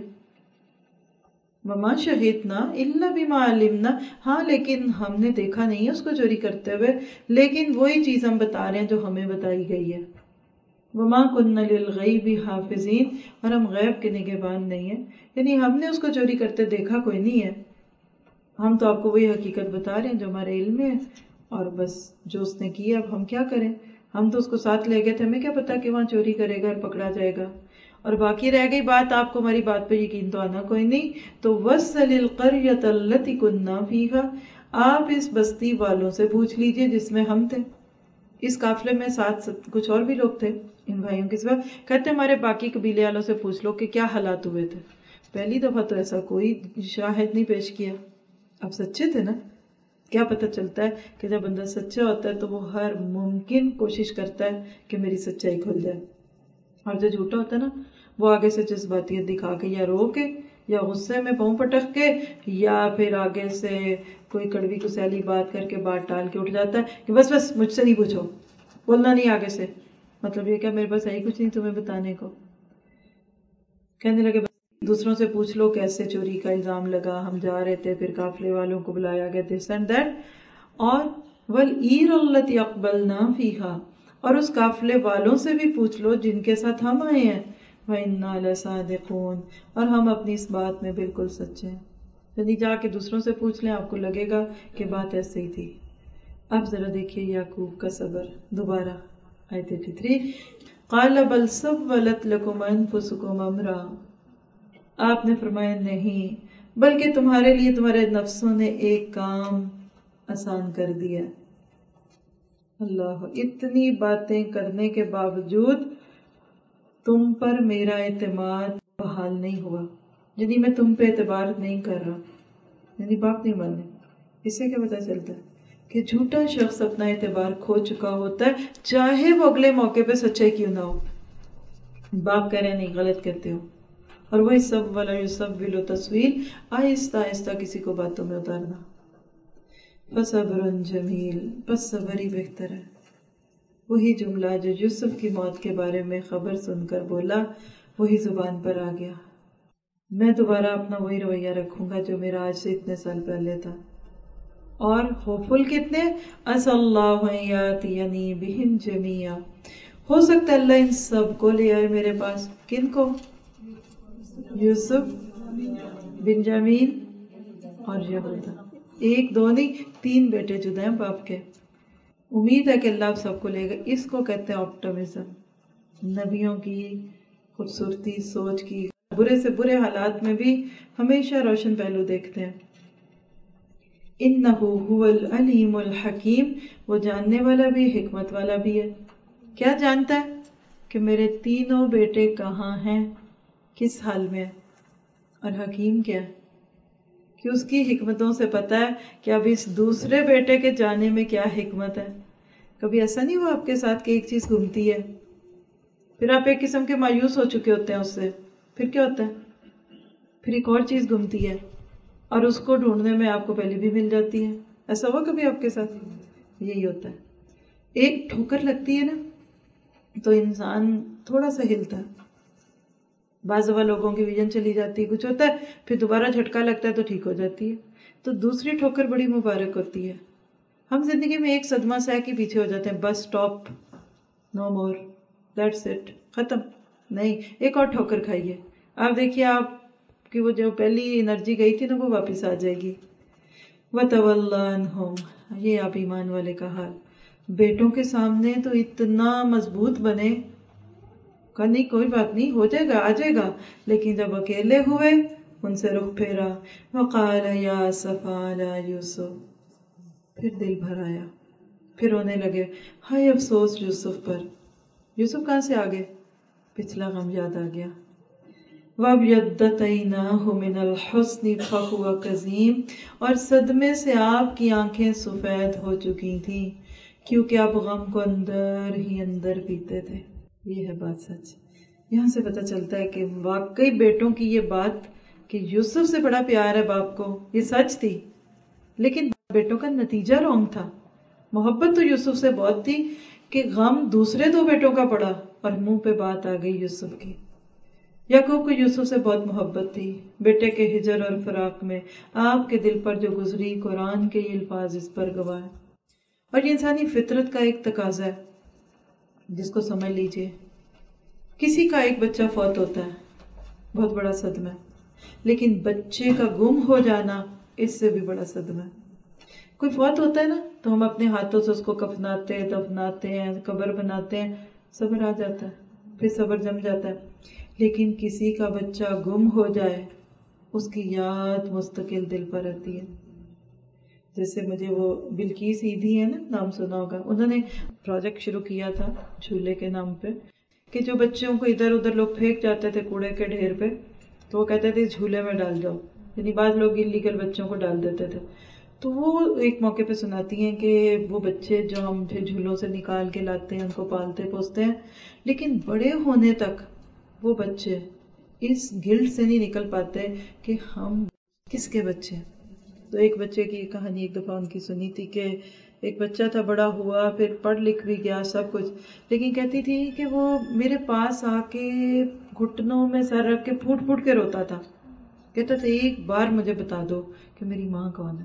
وما شہدنا الا بما علمنا، ہاں لیکن ہم نے دیکھا نہیں ہے اس کو چوری کرتے ہوئے، لیکن وہی چیز ہم بتا رہے ہیں جو ہمیں بتائی گئی ہے. وما كنا للغیب حافظین، اور ہم غیب کے نگہبان نہیں ہیں. یعنی ہم نے اس کو چوری کرتے دیکھا کوئی نہیں ہے، ہم تو آپ کو وہی حقیقت بتا رہے ہیں جو ہمارے علم میں ہے. اور بس جو اس نے کی ہے اب ہم کیا کریں. ہم تو اس کو ساتھ لے گئے تھے، ہمیں کیا پتا کہ وہاں چوری کرے گا اور پکڑا جائے گا. اور باقی رہ گئی بات، آپ کو ہماری بات پہ یقین تو آنا کوئی نہیں. تو وَاسْأَلِ الْقَرْيَةَ الَّتِي كُنَّا فِيهَا، آپ اس بستی والوں سے پوچھ لیجئے جس میں ہم تھے. اس قافلے میں ساتھ کچھ اور بھی لوگ تھے ان بھائیوں کے سوا. کہتے ہمارے باقی قبیلے والوں سے پوچھ لو کہ کیا حالات ہوئے تھے. پہلی دفعہ تو ایسا کوئی شاہد نہیں پیش کیا. اب سچے تھے نا. کیا پتہ چلتا ہے کہ جب بندہ سچا ہوتا ہے تو وہ ہر ممکن کوشش کرتا ہے کہ میری سچائی کھل جائے. اور جو جھوٹا ہوتا ہے نا وہ آگے سے جذباتیت دکھا کے یا رو کے یا غصے میں پاؤں پٹک کے یا پھر آگے سے کوئی کڑوی کسیلی بات کر کے بات ٹال کے اٹھ جاتا ہے کہ بس بس مجھ سے نہیں پوچھو، بولنا نہیں آگے سے. مطلب یہ کہ میرے پاس ہے کچھ نہیں تمہیں بتانے کو. کہنے لگے دوسروں سے پوچھ لو کیسے چوری کا الزام لگا، ہم جا رہے تھے پھر قافلے والوں کو بلایا گیا، دس اینڈ دیٹ. اور وَالْعِيرَ الَّتِي أَقْبَلْنَا فِيهَا، اور اس قافلے والوں سے بھی پوچھ لو جن کے ساتھ ہم آئے ہیں. وَإِنَّا لَصَادِقُونَ، اور ہم اپنی اس بات میں بالکل سچے ہیں. یعنی جا کے دوسروں سے پوچھ لیں، آپ کو لگے گا کہ بات ایسے ہی تھی. اب ذرا دیکھیے یعقوب کا صبر. دوبارہ آیت تینتالیس، قَالَ بَلْ سَوَّلَتْ لَكُمْ أَنفُسُكُمْ أَمْرًا، آپ نے فرمایا نہیں بلکہ تمہارے لیے تمہارے نفسوں نے ایک کام آسان کر دیا. اللہ، اتنی باتیں کرنے کے باوجود تم پر میرا اعتماد بحال نہیں ہوا. یعنی میں تم پہ اعتبار نہیں کر رہا. یعنی باپ نہیں ماننے. اس سے کیا پتہ چلتا ہے کہ جھوٹا شخص اپنا اعتبار کھو چکا ہوتا ہے، چاہے وہ اگلے موقع پہ سچائی کیوں نہ ہو. باپ کہہ رہے نہیں، غلط کہتے ہو. اور وہی سب والا یسول و تصویر، آہستہ آہستہ کسی کو باتوں میں اتارنا. فصبر جمیل، بس صبر ہی بہتر ہے. وہی جملہ جو یوسف کی موت کے بارے میں خبر سن کر بولا وہی زبان پر آ گیا۔ میں دوبارہ اپنا وہی رویہ رکھوں گا جو میرا آج سے اتنے سال پہلے تھا۔ اور ہوپفل کتنے، عسى اللہ ان یاتینی بہم جمیعا، ہو سکتا ہے اللہ ان سب کو لے آئے میرے پاس۔ کن کو؟ یوسف، بنجامین اور یہودا۔ ایک دو نہیں، تین بیٹے جدا ہیں باپ کے۔ امید ہے کہ اللہ آپ سب کو لے گا۔ اس کو کہتے ہیں آپٹمزم، نبیوں کی خوبصورتی سوچ کی، برے سے برے حالات میں بھی ہمیشہ روشن پہلو دیکھتے ہیں۔ اِنَّهُ هُوَ الْعَلِيمُ الْحَكِيمُ، وہ جاننے والا بھی حکمت والا بھی ہے۔ کیا جانتا ہے؟ کہ میرے تینوں بیٹے کہاں ہیں، کس حال میں ہیں۔ اور حکیم کیا ہے؟ کہ اس کی حکمتوں سے پتا ہے کہ اب اس دوسرے بیٹے کے جانے میں کیا حکمت ہے۔ کبھی ایسا نہیں ہوا آپ کے ساتھ کہ ایک چیز گھومتی ہے، پھر آپ ایک قسم کے مایوس ہو چکے ہوتے ہیں اس سے، پھر کیا ہوتا ہے؟ پھر ایک اور چیز گھومتی ہے اور اس کو ڈھونڈنے میں آپ کو پہلے بھی مل جاتی ہے۔ ایسا ہوا کبھی آپ کے ساتھ؟ یہی ہوتا ہے، ایک ٹھوکر لگتی ہے نا تو انسان تھوڑا سا ہلتا ہے، بعض دفعہ لوگوں کی ویژن چلی جاتی ہے، کچھ ہوتا ہے، پھر دوبارہ جھٹکا لگتا ہے تو ٹھیک ہو جاتی ہے۔ تو دوسری ٹھوکر بڑی مبارک ہوتی ہے۔ ہم زندگی میں ایک صدمہ سہ کے پیچھے ہو جاتے ہیں، بس stop, no more, that's it, ختم۔ نہیں، ایک اور ٹھوکر کھائیے، آپ دیکھیے آپ کی وہ جو پہلی انرجی گئی تھی نا وہ واپس آ جائے گی۔ وَتَوَلَّ عَنْهُمْ، یہ آپ ایمان والے کا حال۔ بیٹوں کے سامنے تو اتنا مضبوط بنے کہ نہیں کوئی بات نہیں، ہو جائے گا، آ جائے گا، لیکن جب اکیلے ہوئے ان سے رخ پھیرا۔ وَقَالَ يَا أَسَفَ عَلَى يُوسُف، پھر دل بھر آیا، پھر رونے لگے، ہائے افسوس یوسف پر۔ یوسف کہاں سے آگے؟ پچھلا غم یاد آ گیا۔ وَابْيَضَّتْ عَيْنَاهُ مِنَ الْحُزْنِ فَهُوَ كَظِيمٌ، اور صدمے سے آپ کی آنکھیں سفید ہو چکی تھیں کیونکہ آپ غم کو اندر ہی اندر پیتے تھے۔ یہ ہے بات سچ۔ یہاں سے پتہ چلتا ہے کہ واقعی بیٹوں کی یہ بات کہ یوسف سے بڑا پیار ہے باپ کو، یہ سچ تھی، لیکن بیٹوں کا نتیجہ رونگ تھا۔ محبت تو یوسف سے بہت تھی کہ غم دوسرے دو بیٹوں کا پڑا اور منہ پہ بات آ گئی یوسف کی۔ یعقوب کو یوسف سے بہت محبت تھی، بیٹے کے ہجر اور فراق میں آپ کے دل پر جو گزری، قرآن کے یہ الفاظ اس پر گواہ ہیں۔ اور یہ انسانی فطرت کا ایک تقاضا ہے جس کو سمجھ لیجئے۔ کسی کا ایک بچہ فوت ہوتا ہے، بہت بڑا صدمہ ہے، لیکن بچے کا گم ہو جانا اس سے بھی بڑا صدمہ ہے۔ کوئی فوت ہوتا ہے نا تو ہم اپنے ہاتھوں سے اس کو کفناتے ہیں، دفناتے ہیں، قبر بناتے ہیں، صبر آ جاتا ہے، پھر صبر جم جاتا ہے۔ لیکن کسی کا بچہ گم ہو جائے اس کی یاد مستقل دل پر رہتی ہے۔ جیسے مجھے وہ بلقیس ایدھی ہے نا، نام سنا ہوگا، انہوں نے پروجیکٹ شروع کیا تھا جھولے کے نام پہ کہ جو بچوں کو ادھر ادھر لوگ پھینک جاتے تھے کوڑے کے ڈھیر پہ، تو وہ کہتے تھے جھولے میں ڈال جاؤ، یعنی بعض لوگ انلیگل بچوں کو ڈال دیتے تھے۔ تو وہ ایک موقع پہ سناتی ہیں کہ وہ بچے جو ہم پھر جھولوں سے نکال کے لاتے ہیں، ان کو پالتے پوستے ہیں، لیکن بڑے ہونے تک وہ بچے اس گلٹ سے نہیں نکل پاتے کہ ہم کس کے بچے ہیں۔ تو ایک بچے کی کہانی ایک دفعہ ان کی سنی تھی کہ ایک بچہ تھا، بڑا ہوا، پھر پڑھ لکھ بھی گیا سب کچھ، لیکن کہتی تھی کہ وہ میرے پاس آ کے گھٹنوں میں سر رکھ کے پھوٹ پھوٹ کے روتا تھا، کہتا تھا ایک بار مجھے بتا دو کہ میری ماں کون ہے۔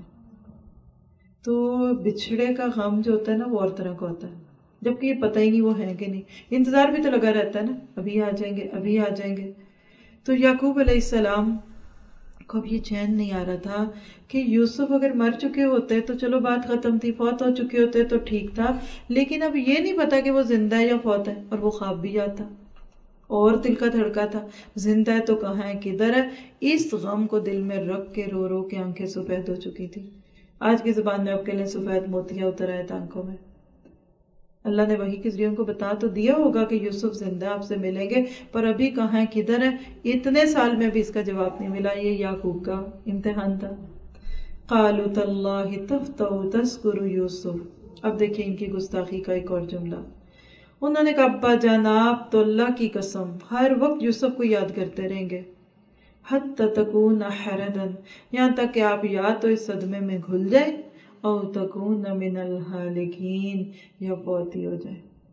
تو بچھڑے کا غم جو ہوتا ہے نا وہ اور طرح کا ہوتا ہے، جبکہ یہ پتہ ہی نہیں وہ ہے کہ نہیں، انتظار بھی تو لگا رہتا ہے نا، ابھی آ جائیں گے ابھی آ جائیں گے۔ تو یعقوب علیہ السلام کو اب یہ چین نہیں آ رہا تھا کہ یوسف اگر مر چکے ہوتے تو چلو بات ختم تھی، فوت ہو چکے ہوتے تو ٹھیک تھا، لیکن اب یہ نہیں پتا کہ وہ زندہ ہے یا فوت ہے، اور وہ خواب بھی آتا اور دل کا دھڑکا تھا، زندہ ہے تو کہاں ہے کدھر ہے۔ اس غم کو دل میں رکھ کے رو رو کے آنکھیں سفید ہو چکی تھی۔ آج کی زبان میں آپ کے لیے سفید موتیاں اتر آئے تھے آنکھوں میں۔ اللہ نے وحی کے ذریعے ان کو بتا تو دیا ہوگا کہ یوسف زندہ آپ سے ملیں گے، پر ابھی کہاں ہے کدھر ہے، اتنے سال میں بھی اس کا جواب نہیں ملا۔ یہ یعقوب کا امتحان تھا۔ قالوا تاللہ تفتأ تذکر یوسف، اب دیکھیں ان کی گستاخی کا ایک اور جملہ۔ انہوں نے کہا ابا جان آپ تو اللہ کی قسم ہر وقت یوسف کو یاد کرتے رہیں گے، حتی تکون حردا، یہاں تک کہ آپ یا تو اس صدمے میں گھل جائیں، او تکون من الہالکین، یا فوت ہی ہو جائے۔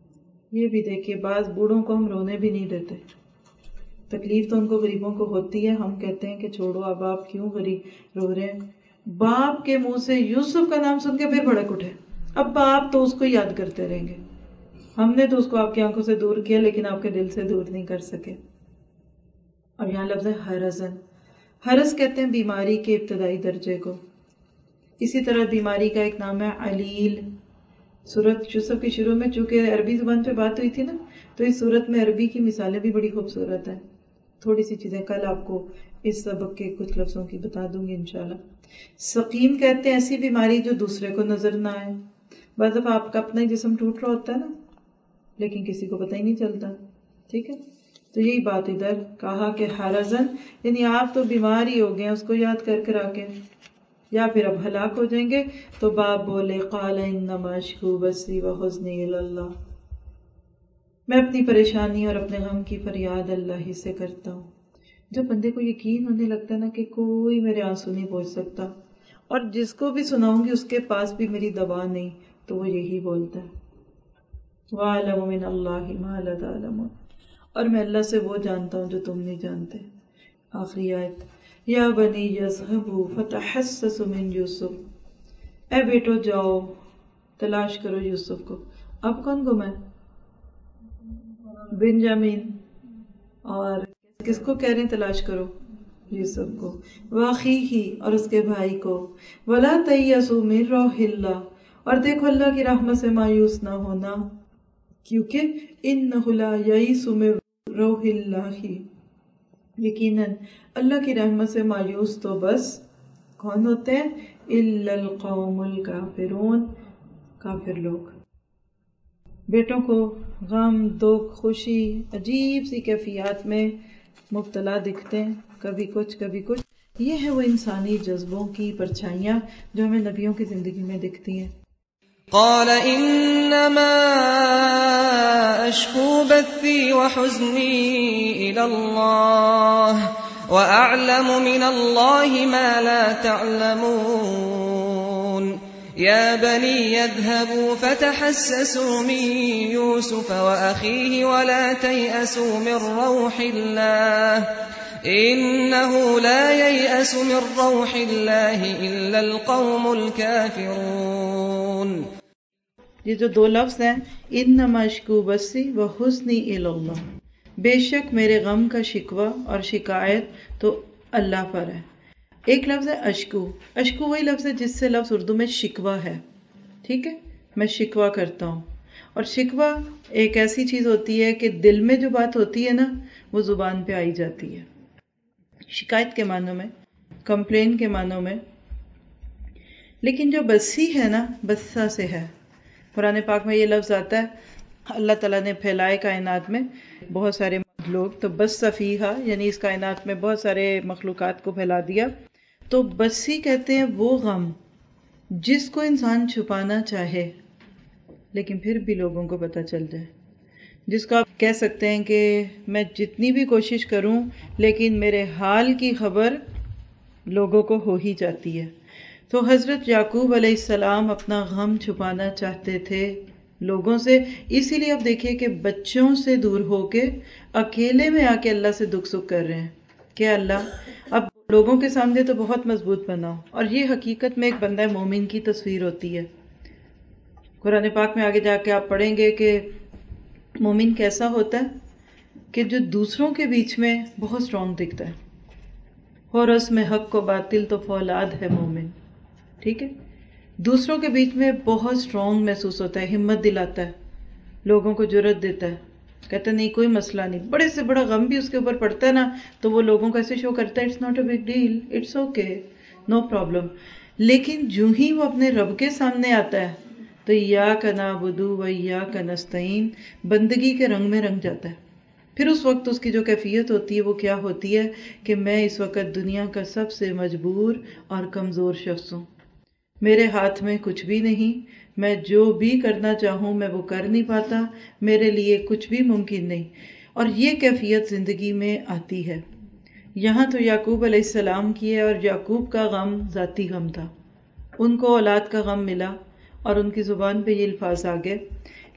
یہ بھی دیکھیے بعض بوڑھوں کو ہم رونے بھی نہیں دیتے، تکلیف تو ان کو غریبوں کو ہوتی ہے، ہم کہتے ہیں کہ چھوڑو اب آپ کیوں غریب رو رہے ہیں. باپ کے منہ سے یوسف کا نام سن کے پھر بھڑک اٹھے. اب باپ تو اس کو یاد کرتے رہیں گے، ہم نے تو اس کو آپ کی آنکھوں سے دور کیا لیکن آپ کے دل سے دور نہیں کر سکے. اور یہاں لفظ ہے حرزن. حرز کہتے ہیں بیماری کے ابتدائی درجے کو. اسی طرح بیماری کا ایک نام ہے علیل. سورت یوسف کے شروع میں چونکہ عربی زبان پہ بات ہوئی تھی نا، تو اس سورت میں عربی کی مثالیں بھی بڑی خوبصورت ہیں. تھوڑی سی چیزیں کل آپ کو اس سبق کے کچھ لفظوں کی بتا دوں گی انشاءاللہ. سقیم کہتے ہیں ایسی بیماری جو دوسرے کو نظر نہ آئے. بعض دفعہ آپ کا اپنا ہی جسم ٹوٹ رہا ہوتا ہے نا، لیکن کسی کو پتہ ہی نہیں چلتا. ٹھیک ہے، تو یہی بات ادھر کہا کہ حرزن یعنی آپ تو بیمار ہی ہو گئے اس کو یاد کر کر آ کے، یا پھر اب ہلاک ہو جائیں گے. تو باپ بولے قال انما اشکو بثی وحزنی الی اللہ، میں اپنی پریشانی اور اپنے غم کی فریاد اللہ ہی سے کرتا ہوں. جب بندے کو یقین ہونے لگتا ہے نا کہ کوئی میرے آنسو نہیں پہنچ سکتا اور جس کو بھی سناؤں گی اس کے پاس بھی میری دوا نہیں، تو وہ یہی بولتا ہے وَأَعْلَمُ مِنَ اللَّهِ مَا لَا تَعْلَمُونَ، اور میں اللہ سے وہ جانتا ہوں جو تم نہیں جانتے. آخری آیت یا بنی یذهبوا فتحسسوا من یوسف، اے بیٹو جاؤ تلاش کرو یوسف کو. اب کون گم ہے؟ بنجامین. اور کس کو کہہ رہے ہیں تلاش کرو؟ یوسف کو. وَأَخِيهِ، اور اس کے بھائی کو. وَلَا تَيْأَسُوا مِن رَوْحِ اللَّهِ، اور دیکھو اللہ کی رحمت سے مایوس نہ ہونا، کیونکہ إِنَّهُ لَا يَئِسُ مِن رَوْحِ اللَّهِ، یقیناً اللہ کی رحمت سے مایوس تو بس کون ہوتے ہیں؟ إِلَّا الْقَوْمُ الْكَافِرُونَ، کافر لوگ. بیٹوں کو غم، دکھ، خوشی، عجیب سی کیفیات میں مبتلا دکھتے ہیں، کبھی کچھ کبھی کچھ. یہ ہے وہ انسانی جذبوں کی پرچھائیاں جو ہمیں نبیوں کی زندگی میں دکھتی ہیں. قال انما اشكو بثي وحزني الى الله واعلم من الله ما لا تعلمون يا بني يذهبوا فتحسسوا من يوسف واخيه ولا تيأسوا من روح الله إنه لا ييأس من روح الله إلا القوم الكافرون. یہ جو دو لفظ ہیں انما اشکو بثی وحزنی الی اللہ، بے شک میرے غم کا شکوہ اور شکایت تو اللہ پر ہے. ایک لفظ ہے اشکو. اشکو وہی لفظ ہے جس سے لفظ اردو میں شکوہ ہے. ٹھیک ہے، میں شکوہ کرتا ہوں. اور شکوہ ایک ایسی چیز ہوتی ہے کہ دل میں جو بات ہوتی ہے نا وہ زبان پہ آئی جاتی ہے. شکایت کے معنوں میں، کمپلین کے معنوں میں. لیکن جو بسی ہے نا، بسا سے ہے. قرآن پاک میں یہ لفظ آتا ہے، اللہ تعالیٰ نے پھیلائے کائنات میں بہت سارے لوگ، تو بس فیہا یعنی اس کائنات میں بہت سارے مخلوقات کو پھیلا دیا. تو بسی کہتے ہیں وہ غم جس کو انسان چھپانا چاہے لیکن پھر بھی لوگوں کو پتہ چل جائے، جس کو آپ کہہ سکتے ہیں کہ میں جتنی بھی کوشش کروں لیکن میرے حال کی خبر لوگوں کو ہو ہی جاتی ہے. تو حضرت یعقوب علیہ السلام اپنا غم چھپانا چاہتے تھے لوگوں سے، اسی لیے اب دیکھیے کہ بچوں سے دور ہو کے اکیلے میں آ کے اللہ سے دکھ سکھ کر رہے ہیں کہ اللہ اب لوگوں کے سامنے تو بہت مضبوط بناؤ. اور یہ حقیقت میں ایک بندہ مومن کی تصویر ہوتی ہے. قرآن پاک میں آگے جا کے آپ پڑھیں گے کہ مومن کیسا ہوتا ہے کہ جو دوسروں کے بیچ میں بہت سٹرونگ دکھتا ہے. اور اس میں حق و باطل تو فولاد ہے مومن. ٹھیک ہے، دوسروں کے بیچ میں بہت سٹرونگ محسوس ہوتا ہے، ہمت دلاتا ہے، لوگوں کو جرأت دیتا ہے، کہتا نہیں کوئی مسئلہ نہیں. بڑے سے بڑا غم بھی اس کے اوپر پڑتا ہے نا تو وہ لوگوں کو ایسے شو کرتا ہے it's not a big deal, it's okay, no problem. لیکن جو ہی وہ اپنے رب کے سامنے آتا ہے تو ایاک نعبد و ایاک نستعین بندگی کے رنگ میں رنگ جاتا ہے. پھر اس وقت اس کی جو کیفیت ہوتی ہے وہ کیا ہوتی ہے کہ میں اس وقت دنیا کا سب سے مجبور اور کمزور شخص ہوں، میرے ہاتھ میں کچھ بھی نہیں، میں جو بھی کرنا چاہوں میں وہ کر نہیں پاتا، میرے لیے کچھ بھی ممکن نہیں. اور یہ کیفیت زندگی میں آتی ہے. یہاں تو یعقوب علیہ السلام کی ہے، اور یعقوب کا غم ذاتی غم تھا، ان کو اولاد کا غم ملا اور ان کی زبان پہ یہ الفاظ آ گئے.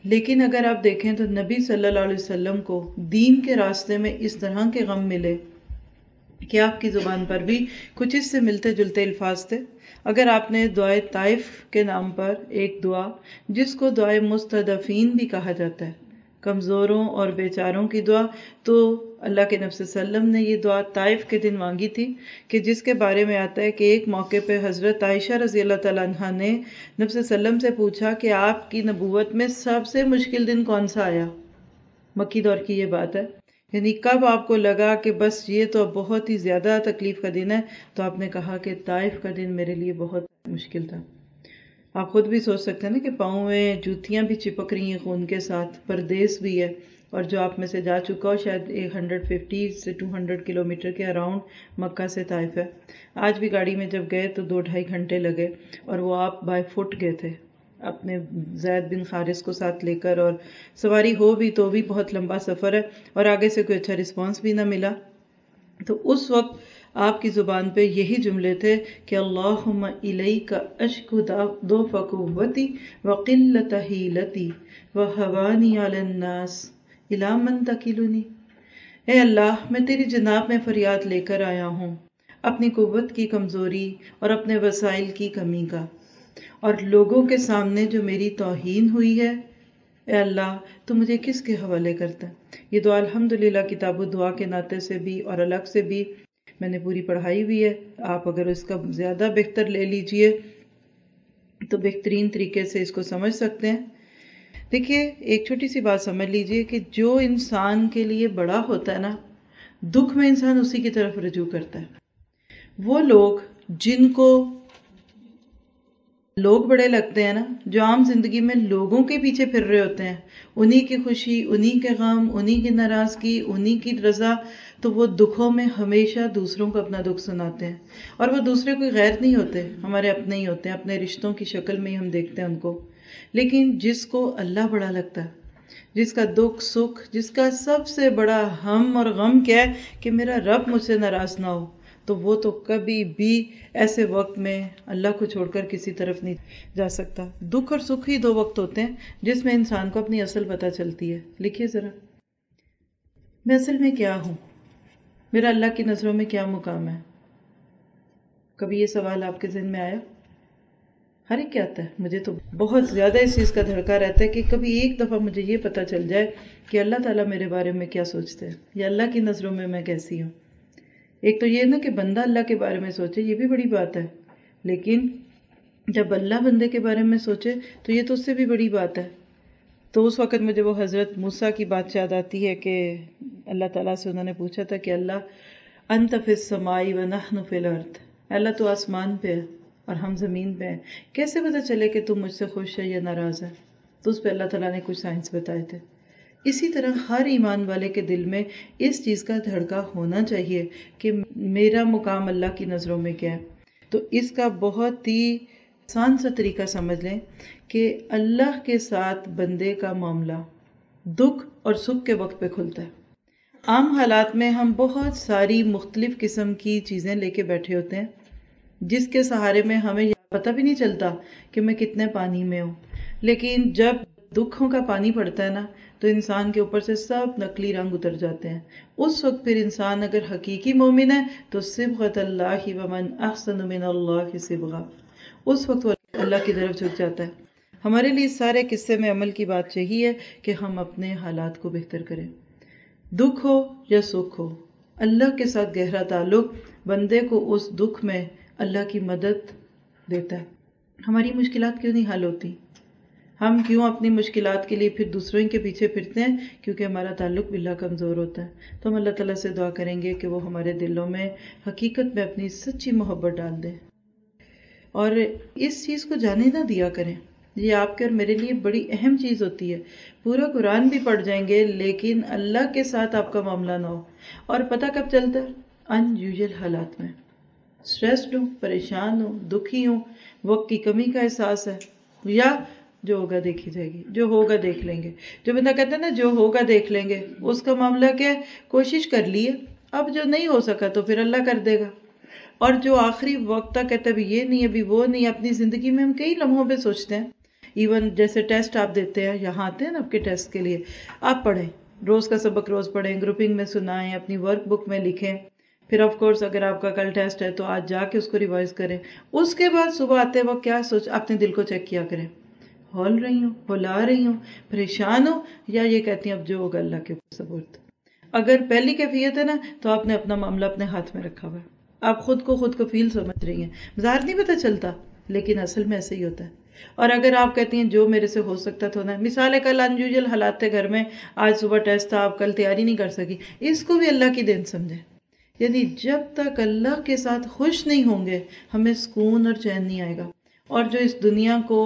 لیکن اگر آپ دیکھیں تو نبی صلی اللہ علیہ وسلم کو دین کے راستے میں اس طرح کے غم ملے کہ آپ کی زبان پر بھی کچھ اس سے ملتے جلتے الفاظ تھے. اگر آپ نے دعائے طائف کے نام پر ایک دعا جس کو دعائے مستضعفین بھی کہا جاتا ہے، کمزوروں اور بیچاروں کی دعا، تو اللہ کے نبی صلی اللہ علیہ وسلم نے یہ دعا طائف کے دن مانگی تھی، کہ جس کے بارے میں آتا ہے کہ ایک موقع پہ حضرت عائشہ رضی اللہ تعالیٰ عنہ نے نبی صلی اللہ علیہ وسلم سے پوچھا کہ آپ کی نبوت میں سب سے مشکل دن کون سا آیا. مکی دور کی یہ بات ہے، یعنی کب آپ کو لگا کہ بس یہ تو اب بہت ہی زیادہ تکلیف کا دن ہے، تو آپ نے کہا کہ طائف کا دن میرے لیے بہت مشکل تھا. آپ خود بھی سوچ سکتے ہیں نا کہ پاؤں میں جوتیاں بھی چپک رہی ہیں خون کے ساتھ، پردیس بھی ہے، اور جو آپ میں سے جا چکا ہو شاید ایک ہنڈریڈ ففٹی سے ٹو ہنڈریڈ کلو میٹر کے اراؤنڈ مکہ سے طائف ہے. آج بھی گاڑی میں جب گئے تو دو ڈھائی گھنٹے لگے، اور وہ آپ بائی فٹ گئے تھے اپنے زید بن حارث کو ساتھ لے کر، اور سواری ہو بھی تو بھی بہت لمبا سفر ہے، اور آگے سے کوئی اچھا رسپانس بھی نہ ملا. تو اس وقت آپ کی زبان پہ یہی جملے تھے کہ اللہم الیک اشکو ضعف قوتی وقلت حیلتی وہوانی علی الناس الی من تکلنی. اے اللہ، میں تیری جناب میں فریاد لے کر آیا ہوں اپنی قوت کی کمزوری اور اپنے وسائل کی کمی کا، اور لوگوں کے سامنے جو میری توہین ہوئی ہے، اے اللہ تو مجھے کس کے حوالے کرتا ہے. یہ دعا الحمدللہ کتاب و دعا کے ناطے سے بھی اور الگ سے بھی میں نے پوری پڑھائی بھی ہے. آپ اگر اس کا زیادہ بہتر لے لیجئے تو بہترین طریقے سے اس کو سمجھ سکتے ہیں. دیکھیے ایک چھوٹی سی بات سمجھ لیجئے کہ جو انسان کے لیے بڑا ہوتا ہے نا، دکھ میں انسان اسی کی طرف رجوع کرتا ہے. وہ لوگ جن کو لوگ بڑے لگتے ہیں نا، جو عام زندگی میں لوگوں کے پیچھے پھر رہے ہوتے ہیں، انہی کی خوشی، انہی کے غم، انہی کی ناراضگی، انہی کی رضا، تو وہ دکھوں میں ہمیشہ دوسروں کو اپنا دکھ سناتے ہیں. اور وہ دوسرے کوئی غیر نہیں ہوتے، ہمارے اپنے ہی ہوتے ہیں، اپنے رشتوں کی شکل میں ہی ہم دیکھتے ہیں ان کو. لیکن جس کو اللہ بڑا لگتا ہے، جس کا دکھ سکھ، جس کا سب سے بڑا ہم اور غم کیا ہے کہ میرا رب مجھ سے ناراض نہ ہو، تو وہ تو کبھی بھی ایسے وقت میں اللہ کو چھوڑ کر کسی طرف نہیں جا سکتا. دکھ اور سکھ ہی دو وقت ہوتے ہیں جس میں انسان کو اپنی اصل پتہ چلتی ہے. لکھیے ذرا، میں اصل میں کیا ہوں، میرا اللہ کی نظروں میں کیا مقام ہے. کبھی یہ سوال آپ کے ذہن میں آیا؟ ہر ایک کیا آتا ہے. مجھے تو بہت زیادہ اس چیز کا دھڑکا رہتا ہے کہ کبھی ایک دفعہ مجھے یہ پتہ چل جائے کہ اللہ تعالیٰ میرے بارے میں کیا سوچتے ہیں، یا اللہ کی نظروں میں میں کیسی ہوں. ایک تو یہ نا کہ بندہ اللہ کے بارے میں سوچے، یہ بھی بڑی بات ہے، لیکن جب اللہ بندے کے بارے میں سوچے تو یہ تو اس سے بھی بڑی بات ہے. تو اس وقت مجھے وہ حضرت موسیٰ کی بات یاد آتی ہے کہ اللہ تعالیٰ سے انہوں نے پوچھا تھا کہ اللہ انت فی السماء و نحن فی الارض، اللہ تو آسمان پہ ہے اور ہم زمین پہ ہیں، کیسے پتہ چلے کہ تم مجھ سے خوش ہے یا ناراض ہے. تو اس پہ اللہ تعالیٰ نے کچھ سائنس بتائے تھے. اسی طرح ہر ایمان والے کے دل میں اس چیز کا دھڑکا ہونا چاہیے کہ میرا مقام اللہ کی نظروں میں کیا ہے. تو اس کا بہت ہی آسان سا طریقہ سمجھ لیں کہ اللہ کے ساتھ بندے کا معاملہ دکھ اور سکھ کے وقت پہ کھلتا ہے. عام حالات میں ہم بہت ساری مختلف قسم کی چیزیں لے کے بیٹھے ہوتے ہیں جس کے سہارے میں ہمیں پتہ بھی نہیں چلتا کہ میں کتنے پانی میں ہوں. لیکن جب دکھوں کا پانی پڑتا ہے نا تو انسان کے اوپر سے سب نقلی رنگ اتر جاتے ہیں. اس وقت پھر انسان اگر حقیقی مومن ہے تو صبغۃ اللہ ومن احسن من اللہ صبغہ، اس وقت وہ اللہ کی طرف جھک جاتا ہے. ہمارے لیے سارے قصے میں عمل کی بات یہی ہے کہ ہم اپنے حالات کو بہتر کریں. دکھ ہو یا سکھ ہو، اللہ کے ساتھ گہرا تعلق بندے کو اس دکھ میں اللہ کی مدد دیتا ہے. ہماری مشکلات کیوں نہیں حل ہوتی؟ ہم کیوں اپنی مشکلات کے لیے پھر دوسروں کے پیچھے پھرتے ہیں؟ کیونکہ ہمارا تعلق باللہ کمزور ہوتا ہے. تو ہم اللہ تعالیٰ سے دعا کریں گے کہ وہ ہمارے دلوں میں حقیقت میں اپنی سچی محبت ڈال دے، اور اس چیز کو جانے نہ دیا کریں. یہ آپ کے اور میرے لیے بڑی اہم چیز ہوتی ہے. پورا قرآن بھی پڑھ جائیں گے لیکن اللہ کے ساتھ آپ کا معاملہ نہ ہو. اور پتہ کب چلتا ہے؟ ان یوزل حالات میں. اسٹریسڈ ہوں، پریشان ہوں، دکھی ہوں، وقت کی کمی کا احساس ہے، یا جو ہوگا دیکھی جائے گی، جو ہوگا دیکھ لیں گے. جو بندہ کہتا ہے نا جو ہوگا دیکھ لیں گے، اس کا معاملہ کیا ہے؟ کوشش کر لی ہے، اب جو نہیں ہو سکا تو پھر اللہ کر دے گا. اور جو آخری وقت تک کہتا ہے ابھی یہ نہیں، ابھی وہ نہیں، اپنی زندگی میں ہم کئی لمحوں پہ سوچتے ہیں ایون جیسے ٹیسٹ آپ دیتے ہیں، یہاں آتے ہیں نا آپ کے ٹیسٹ کے لیے، آپ پڑھیں، روز کا سبق روز پڑھیں، گروپنگ میں سنائیں، اپنی ورک بک میں لکھیں، پھر آف کورس اگر آپ کا کل ٹیسٹ ہے تو آج جا کے اس کو ریوائز کریں، اس کے بعد صبح آتے وقت کیا سوچ اپنے دل کو چیک کیا کریں، ہول رہی ہوں، ہلا رہی ہوں، پریشان ہوں، یا یہ کہتی ہیں اب جو ہوگا اللہ کے اوپر سپورٹ۔ اگر پہلی کیفیت ہے نا تو آپ نے اپنا معاملہ اپنے ہاتھ میں رکھا ہوا ہے، آپ خود کو خود کفیل سمجھ رہی ہیں، ظاہر نہیں پتہ چلتا لیکن اصل میں ایسے ہی ہوتا ہے۔ اور اگر آپ کہتی ہیں جو میرے سے ہو سکتا تھا ہونا، مثال ہے کل انیوژل حالات تھے گھر میں، آج صبح ٹیسٹ تھا، آپ کل تیاری نہیں کر سکی، اس کو بھی اللہ کی دین سمجھیں۔ یعنی جب تک اللہ کے ساتھ خوش نہیں ہوں گے ہمیں سکون اور چین نہیں آئے گا۔ اور جو اس دنیا کو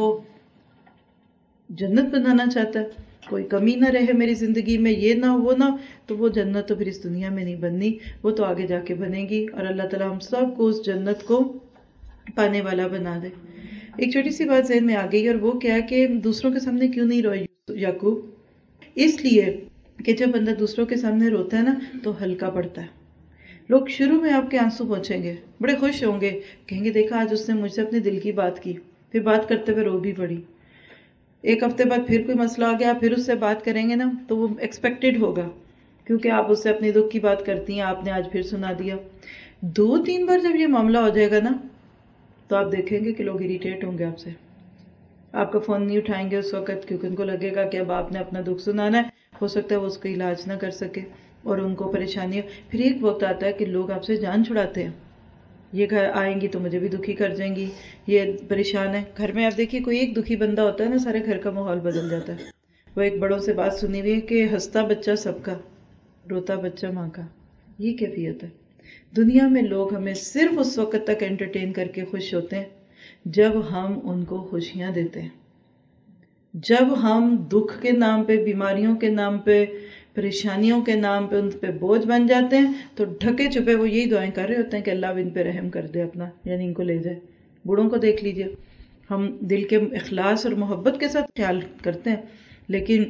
جنت بنانا چاہتا ہے، کوئی کمی نہ رہے میری زندگی میں، یہ نہ وہ نہ، تو وہ جنت تو پھر اس دنیا میں نہیں بننی، وہ تو آگے جا کے بنے گی، اور اللہ تعالیٰ ہم سب کو اس جنت کو پانے والا بنا دے۔ ایک چھوٹی سی بات ذہن میں آ گئی، اور وہ کیا ہے کہ دوسروں کے سامنے کیوں نہیں روئے یعقوب؟ اس لیے کہ جب بندہ دوسروں کے سامنے روتا ہے نا تو ہلکا پڑتا ہے، لوگ شروع میں آپ کے آنسو پہنچیں گے، بڑے خوش ہوں گے، کہیں گے دیکھا آج اس نے مجھ سے اپنے دل کی بات کی، پھر بات کرتے ہوئے رو بھی پڑی، ایک ہفتے بعد پھر کوئی مسئلہ آ گیا، پھر اس سے بات کریں گے نا تو وہ ایکسپیکٹڈ ہوگا، کیونکہ آپ اس سے اپنے دکھ کی بات کرتی ہیں، آپ نے آج پھر سنا دیا۔ دو تین بار جب یہ معاملہ ہو جائے گا نا تو آپ دیکھیں گے کہ لوگ اریٹیٹ ہوں گے آپ سے، آپ کا فون نہیں اٹھائیں گے اس وقت، کیونکہ ان کو لگے گا کہ اب آپ نے اپنا دکھ سنانا ہے، ہو سکتا ہے وہ اس کا علاج نہ کر سکے اور ان کو پریشانی ہو۔ پھر ایک وقت آتا ہے کہ لوگ آپ سے جان چھڑاتے ہیں، یہ گھر آئیں گی تو مجھے بھی دکھی کر جائیں گی، یہ پریشان ہے۔ گھر میں آپ دیکھیے کوئی ایک دکھی بندہ ہوتا ہے نا، سارے گھر کا ماحول بدل جاتا ہے۔ وہ ایک بڑوں سے بات سنی ہوئی ہے کہ ہنستا بچہ سب کا، روتا بچہ ماں کا، یہ کیفیت ہے۔ دنیا میں لوگ ہمیں صرف اس وقت تک انٹرٹین کر کے خوش ہوتے ہیں جب ہم ان کو خوشیاں دیتے ہیں۔ جب ہم دکھ کے نام پہ، بیماریوں کے نام پہ، پریشانیوں کے نام پہ ان پہ بوجھ بن جاتے ہیں تو ڈھکے چھپے وہ یہی دعائیں کر رہے ہوتے ہیں کہ اللہ ان پہ رحم کر دے اپنا، یعنی ان کو لے جائے۔ بوڑھوں کو دیکھ لیجئے، ہم دل کے اخلاص اور محبت کے ساتھ خیال کرتے ہیں، لیکن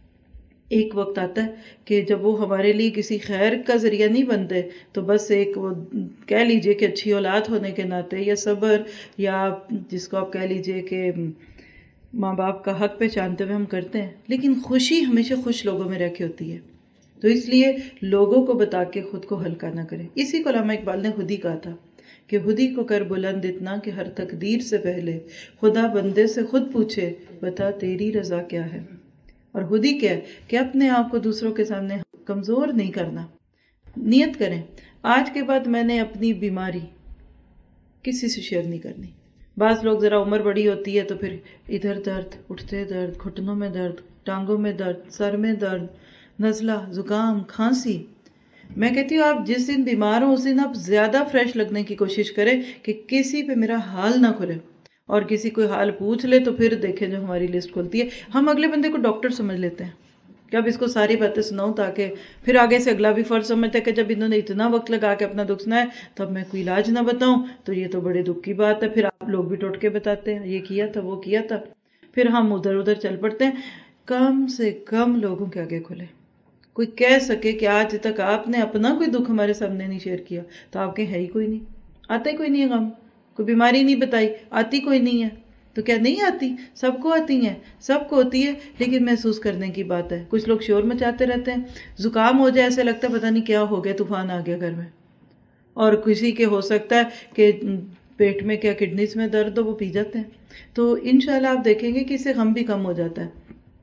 ایک وقت آتا ہے کہ جب وہ ہمارے لیے کسی خیر کا ذریعہ نہیں بنتے تو بس ایک وہ کہہ لیجئے کہ اچھی اولاد ہونے کے ناطے، یا صبر، یا جس کو آپ کہہ لیجئے کہ ماں باپ کا حق پہچانتے ہوئے ہم کرتے ہیں، لیکن خوشی ہمیشہ خوش لوگوں میں رہ کے ہوتی ہے۔ تو اس لیے لوگوں کو بتا کے خود کو ہلکا نہ کریں۔ اسی کو علامہ اقبال نے خود ہی کہا تھا کہ خودی کو کر بلند اتنا کہ ہر تقدیر سے پہلے خدا بندے سے خود پوچھے بتا تیری رضا کیا ہے۔ اور خودی کیا ہے کہ اپنے آپ کو دوسروں کے سامنے کمزور نہیں کرنا۔ نیت کریں آج کے بعد میں نے اپنی بیماری کسی سے شیئر نہیں کرنی۔ بعض لوگ ذرا عمر بڑی ہوتی ہے تو پھر ادھر درد، اٹھتے درد، گھٹنوں میں درد، ٹانگوں میں درد، سر میں درد، نزلہ، زکام، کھانسی۔ میں کہتی ہوں آپ جس دن بیمار ہوں اس دن آپ زیادہ فریش لگنے کی کوشش کریں کہ کسی پہ میرا حال نہ کھلے، اور کسی کوئی حال پوچھ لے تو پھر دیکھیں جو ہماری لسٹ کھلتی ہے، ہم اگلے بندے کو ڈاکٹر سمجھ لیتے ہیں کہ اب اس کو ساری باتیں سناؤں تاکہ پھر آگے سے اگلا بھی فرض سمجھتا ہے کہ جب انہوں نے اتنا وقت لگا کے اپنا دکھ سنایا تو اب میں کوئی علاج نہ بتاؤں تو یہ تو بڑے دکھ کی بات ہے، پھر آپ لوگ بھی ٹوٹ کے بتاتے ہیں یہ کیا تھا وہ کیا تھا، پھر ہم ادھر ادھر چل پڑتے ہیں۔ کم سے کم لوگوں کے آگے کھلے، کوئی کہہ سکے کہ آج تک آپ نے اپنا کوئی دکھ ہمارے سامنے نہیں شیئر کیا تو آپ کے ہے ہی کوئی نہیں، آتا ہی کوئی نہیں ہے غم، کوئی بیماری نہیں بتائی، آتی کوئی نہیں ہے، تو کیا نہیں آتی؟ سب کو آتی ہیں، سب کو ہوتی ہے، لیکن محسوس کرنے کی بات ہے۔ کچھ لوگ شور مچاتے رہتے ہیں، زکام ہو جائے ایسے لگتا ہے پتہ نہیں کیا ہو گیا، طوفان آ گیا گھر میں، اور کسی کے ہو سکتا ہے کہ پیٹ میں کیا کڈنیز میں درد ہو وہ پی جاتے ہیں۔ تو انشاءاللہ آپ دیکھیں گے کہ اس سے غم بھی کم ہو جاتا ہے۔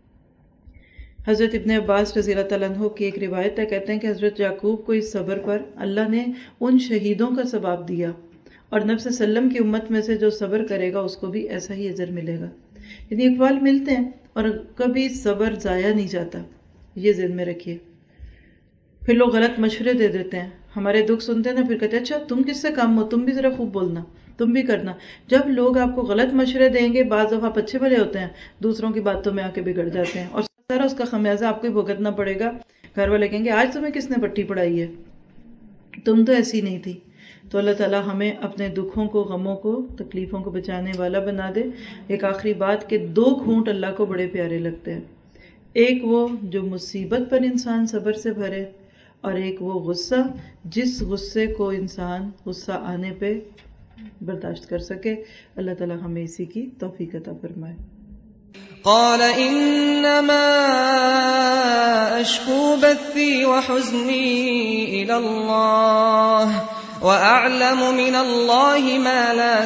حضرت ابن عباس رضی اللہ تعالیٰ عنہ کی ایک روایت ہے، کہتے ہیں کہ حضرت یعقوب کو اس صبر پر اللہ نے ان شہیدوں کا ثواب دیا، اور نبی صلی اللہ علیہ وسلم کی امت میں سے جو صبر کرے گا اس کو بھی ایسا ہی اجر ملے گا۔ یعنی اقبال ملتے ہیں اور کبھی صبر ضائع نہیں جاتا، یہ ذہن میں رکھیے۔ پھر لوگ غلط مشورے دے دیتے ہیں، ہمارے دکھ سنتے ہیں نا پھر کہتے ہیں اچھا تم کس سے کم ہو، تم بھی ذرا خوب بولنا، تم بھی کرنا۔ جب لوگ آپ کو غلط مشورے دیں گے بعض دفعہ اچھے بھلے ہوتے ہیں، دوسروں کی باتوں میں آ کے بگڑ جاتے ہیں، اور سارا اس کا خمیازہ آپ کو ہی بھگتنا پڑے گا۔ گھر والے کہیں گے آج تمہیں کس نے پٹی پڑھائی ہے، تم تو ایسی نہیں تھی۔ تو اللہ تعالیٰ ہمیں اپنے دکھوں کو، غموں کو، تکلیفوں کو بچانے والا بنا دے۔ ایک آخری بات کہ دو گھونٹ اللہ کو بڑے پیارے لگتے ہیں، ایک وہ جو مصیبت پر انسان صبر سے بھرے، اور ایک وہ غصہ جس غصے کو انسان غصہ آنے پہ برداشت کر سکے۔ اللہ تعالیٰ ہمیں اسی کی توفیق عطا فرمائے۔ قال إنما أشكو بثي وحزني إلى الله وأعلم من الله ما لا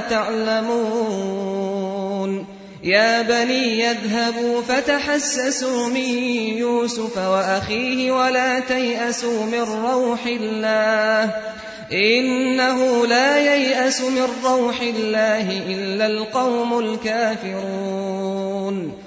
تعلمون يا بني اذهبوا فتحسسوا من يوسف وأخيه ولا تيأسوا من روح الله إنه لا ييأس من روح الله إلا القوم الكافرون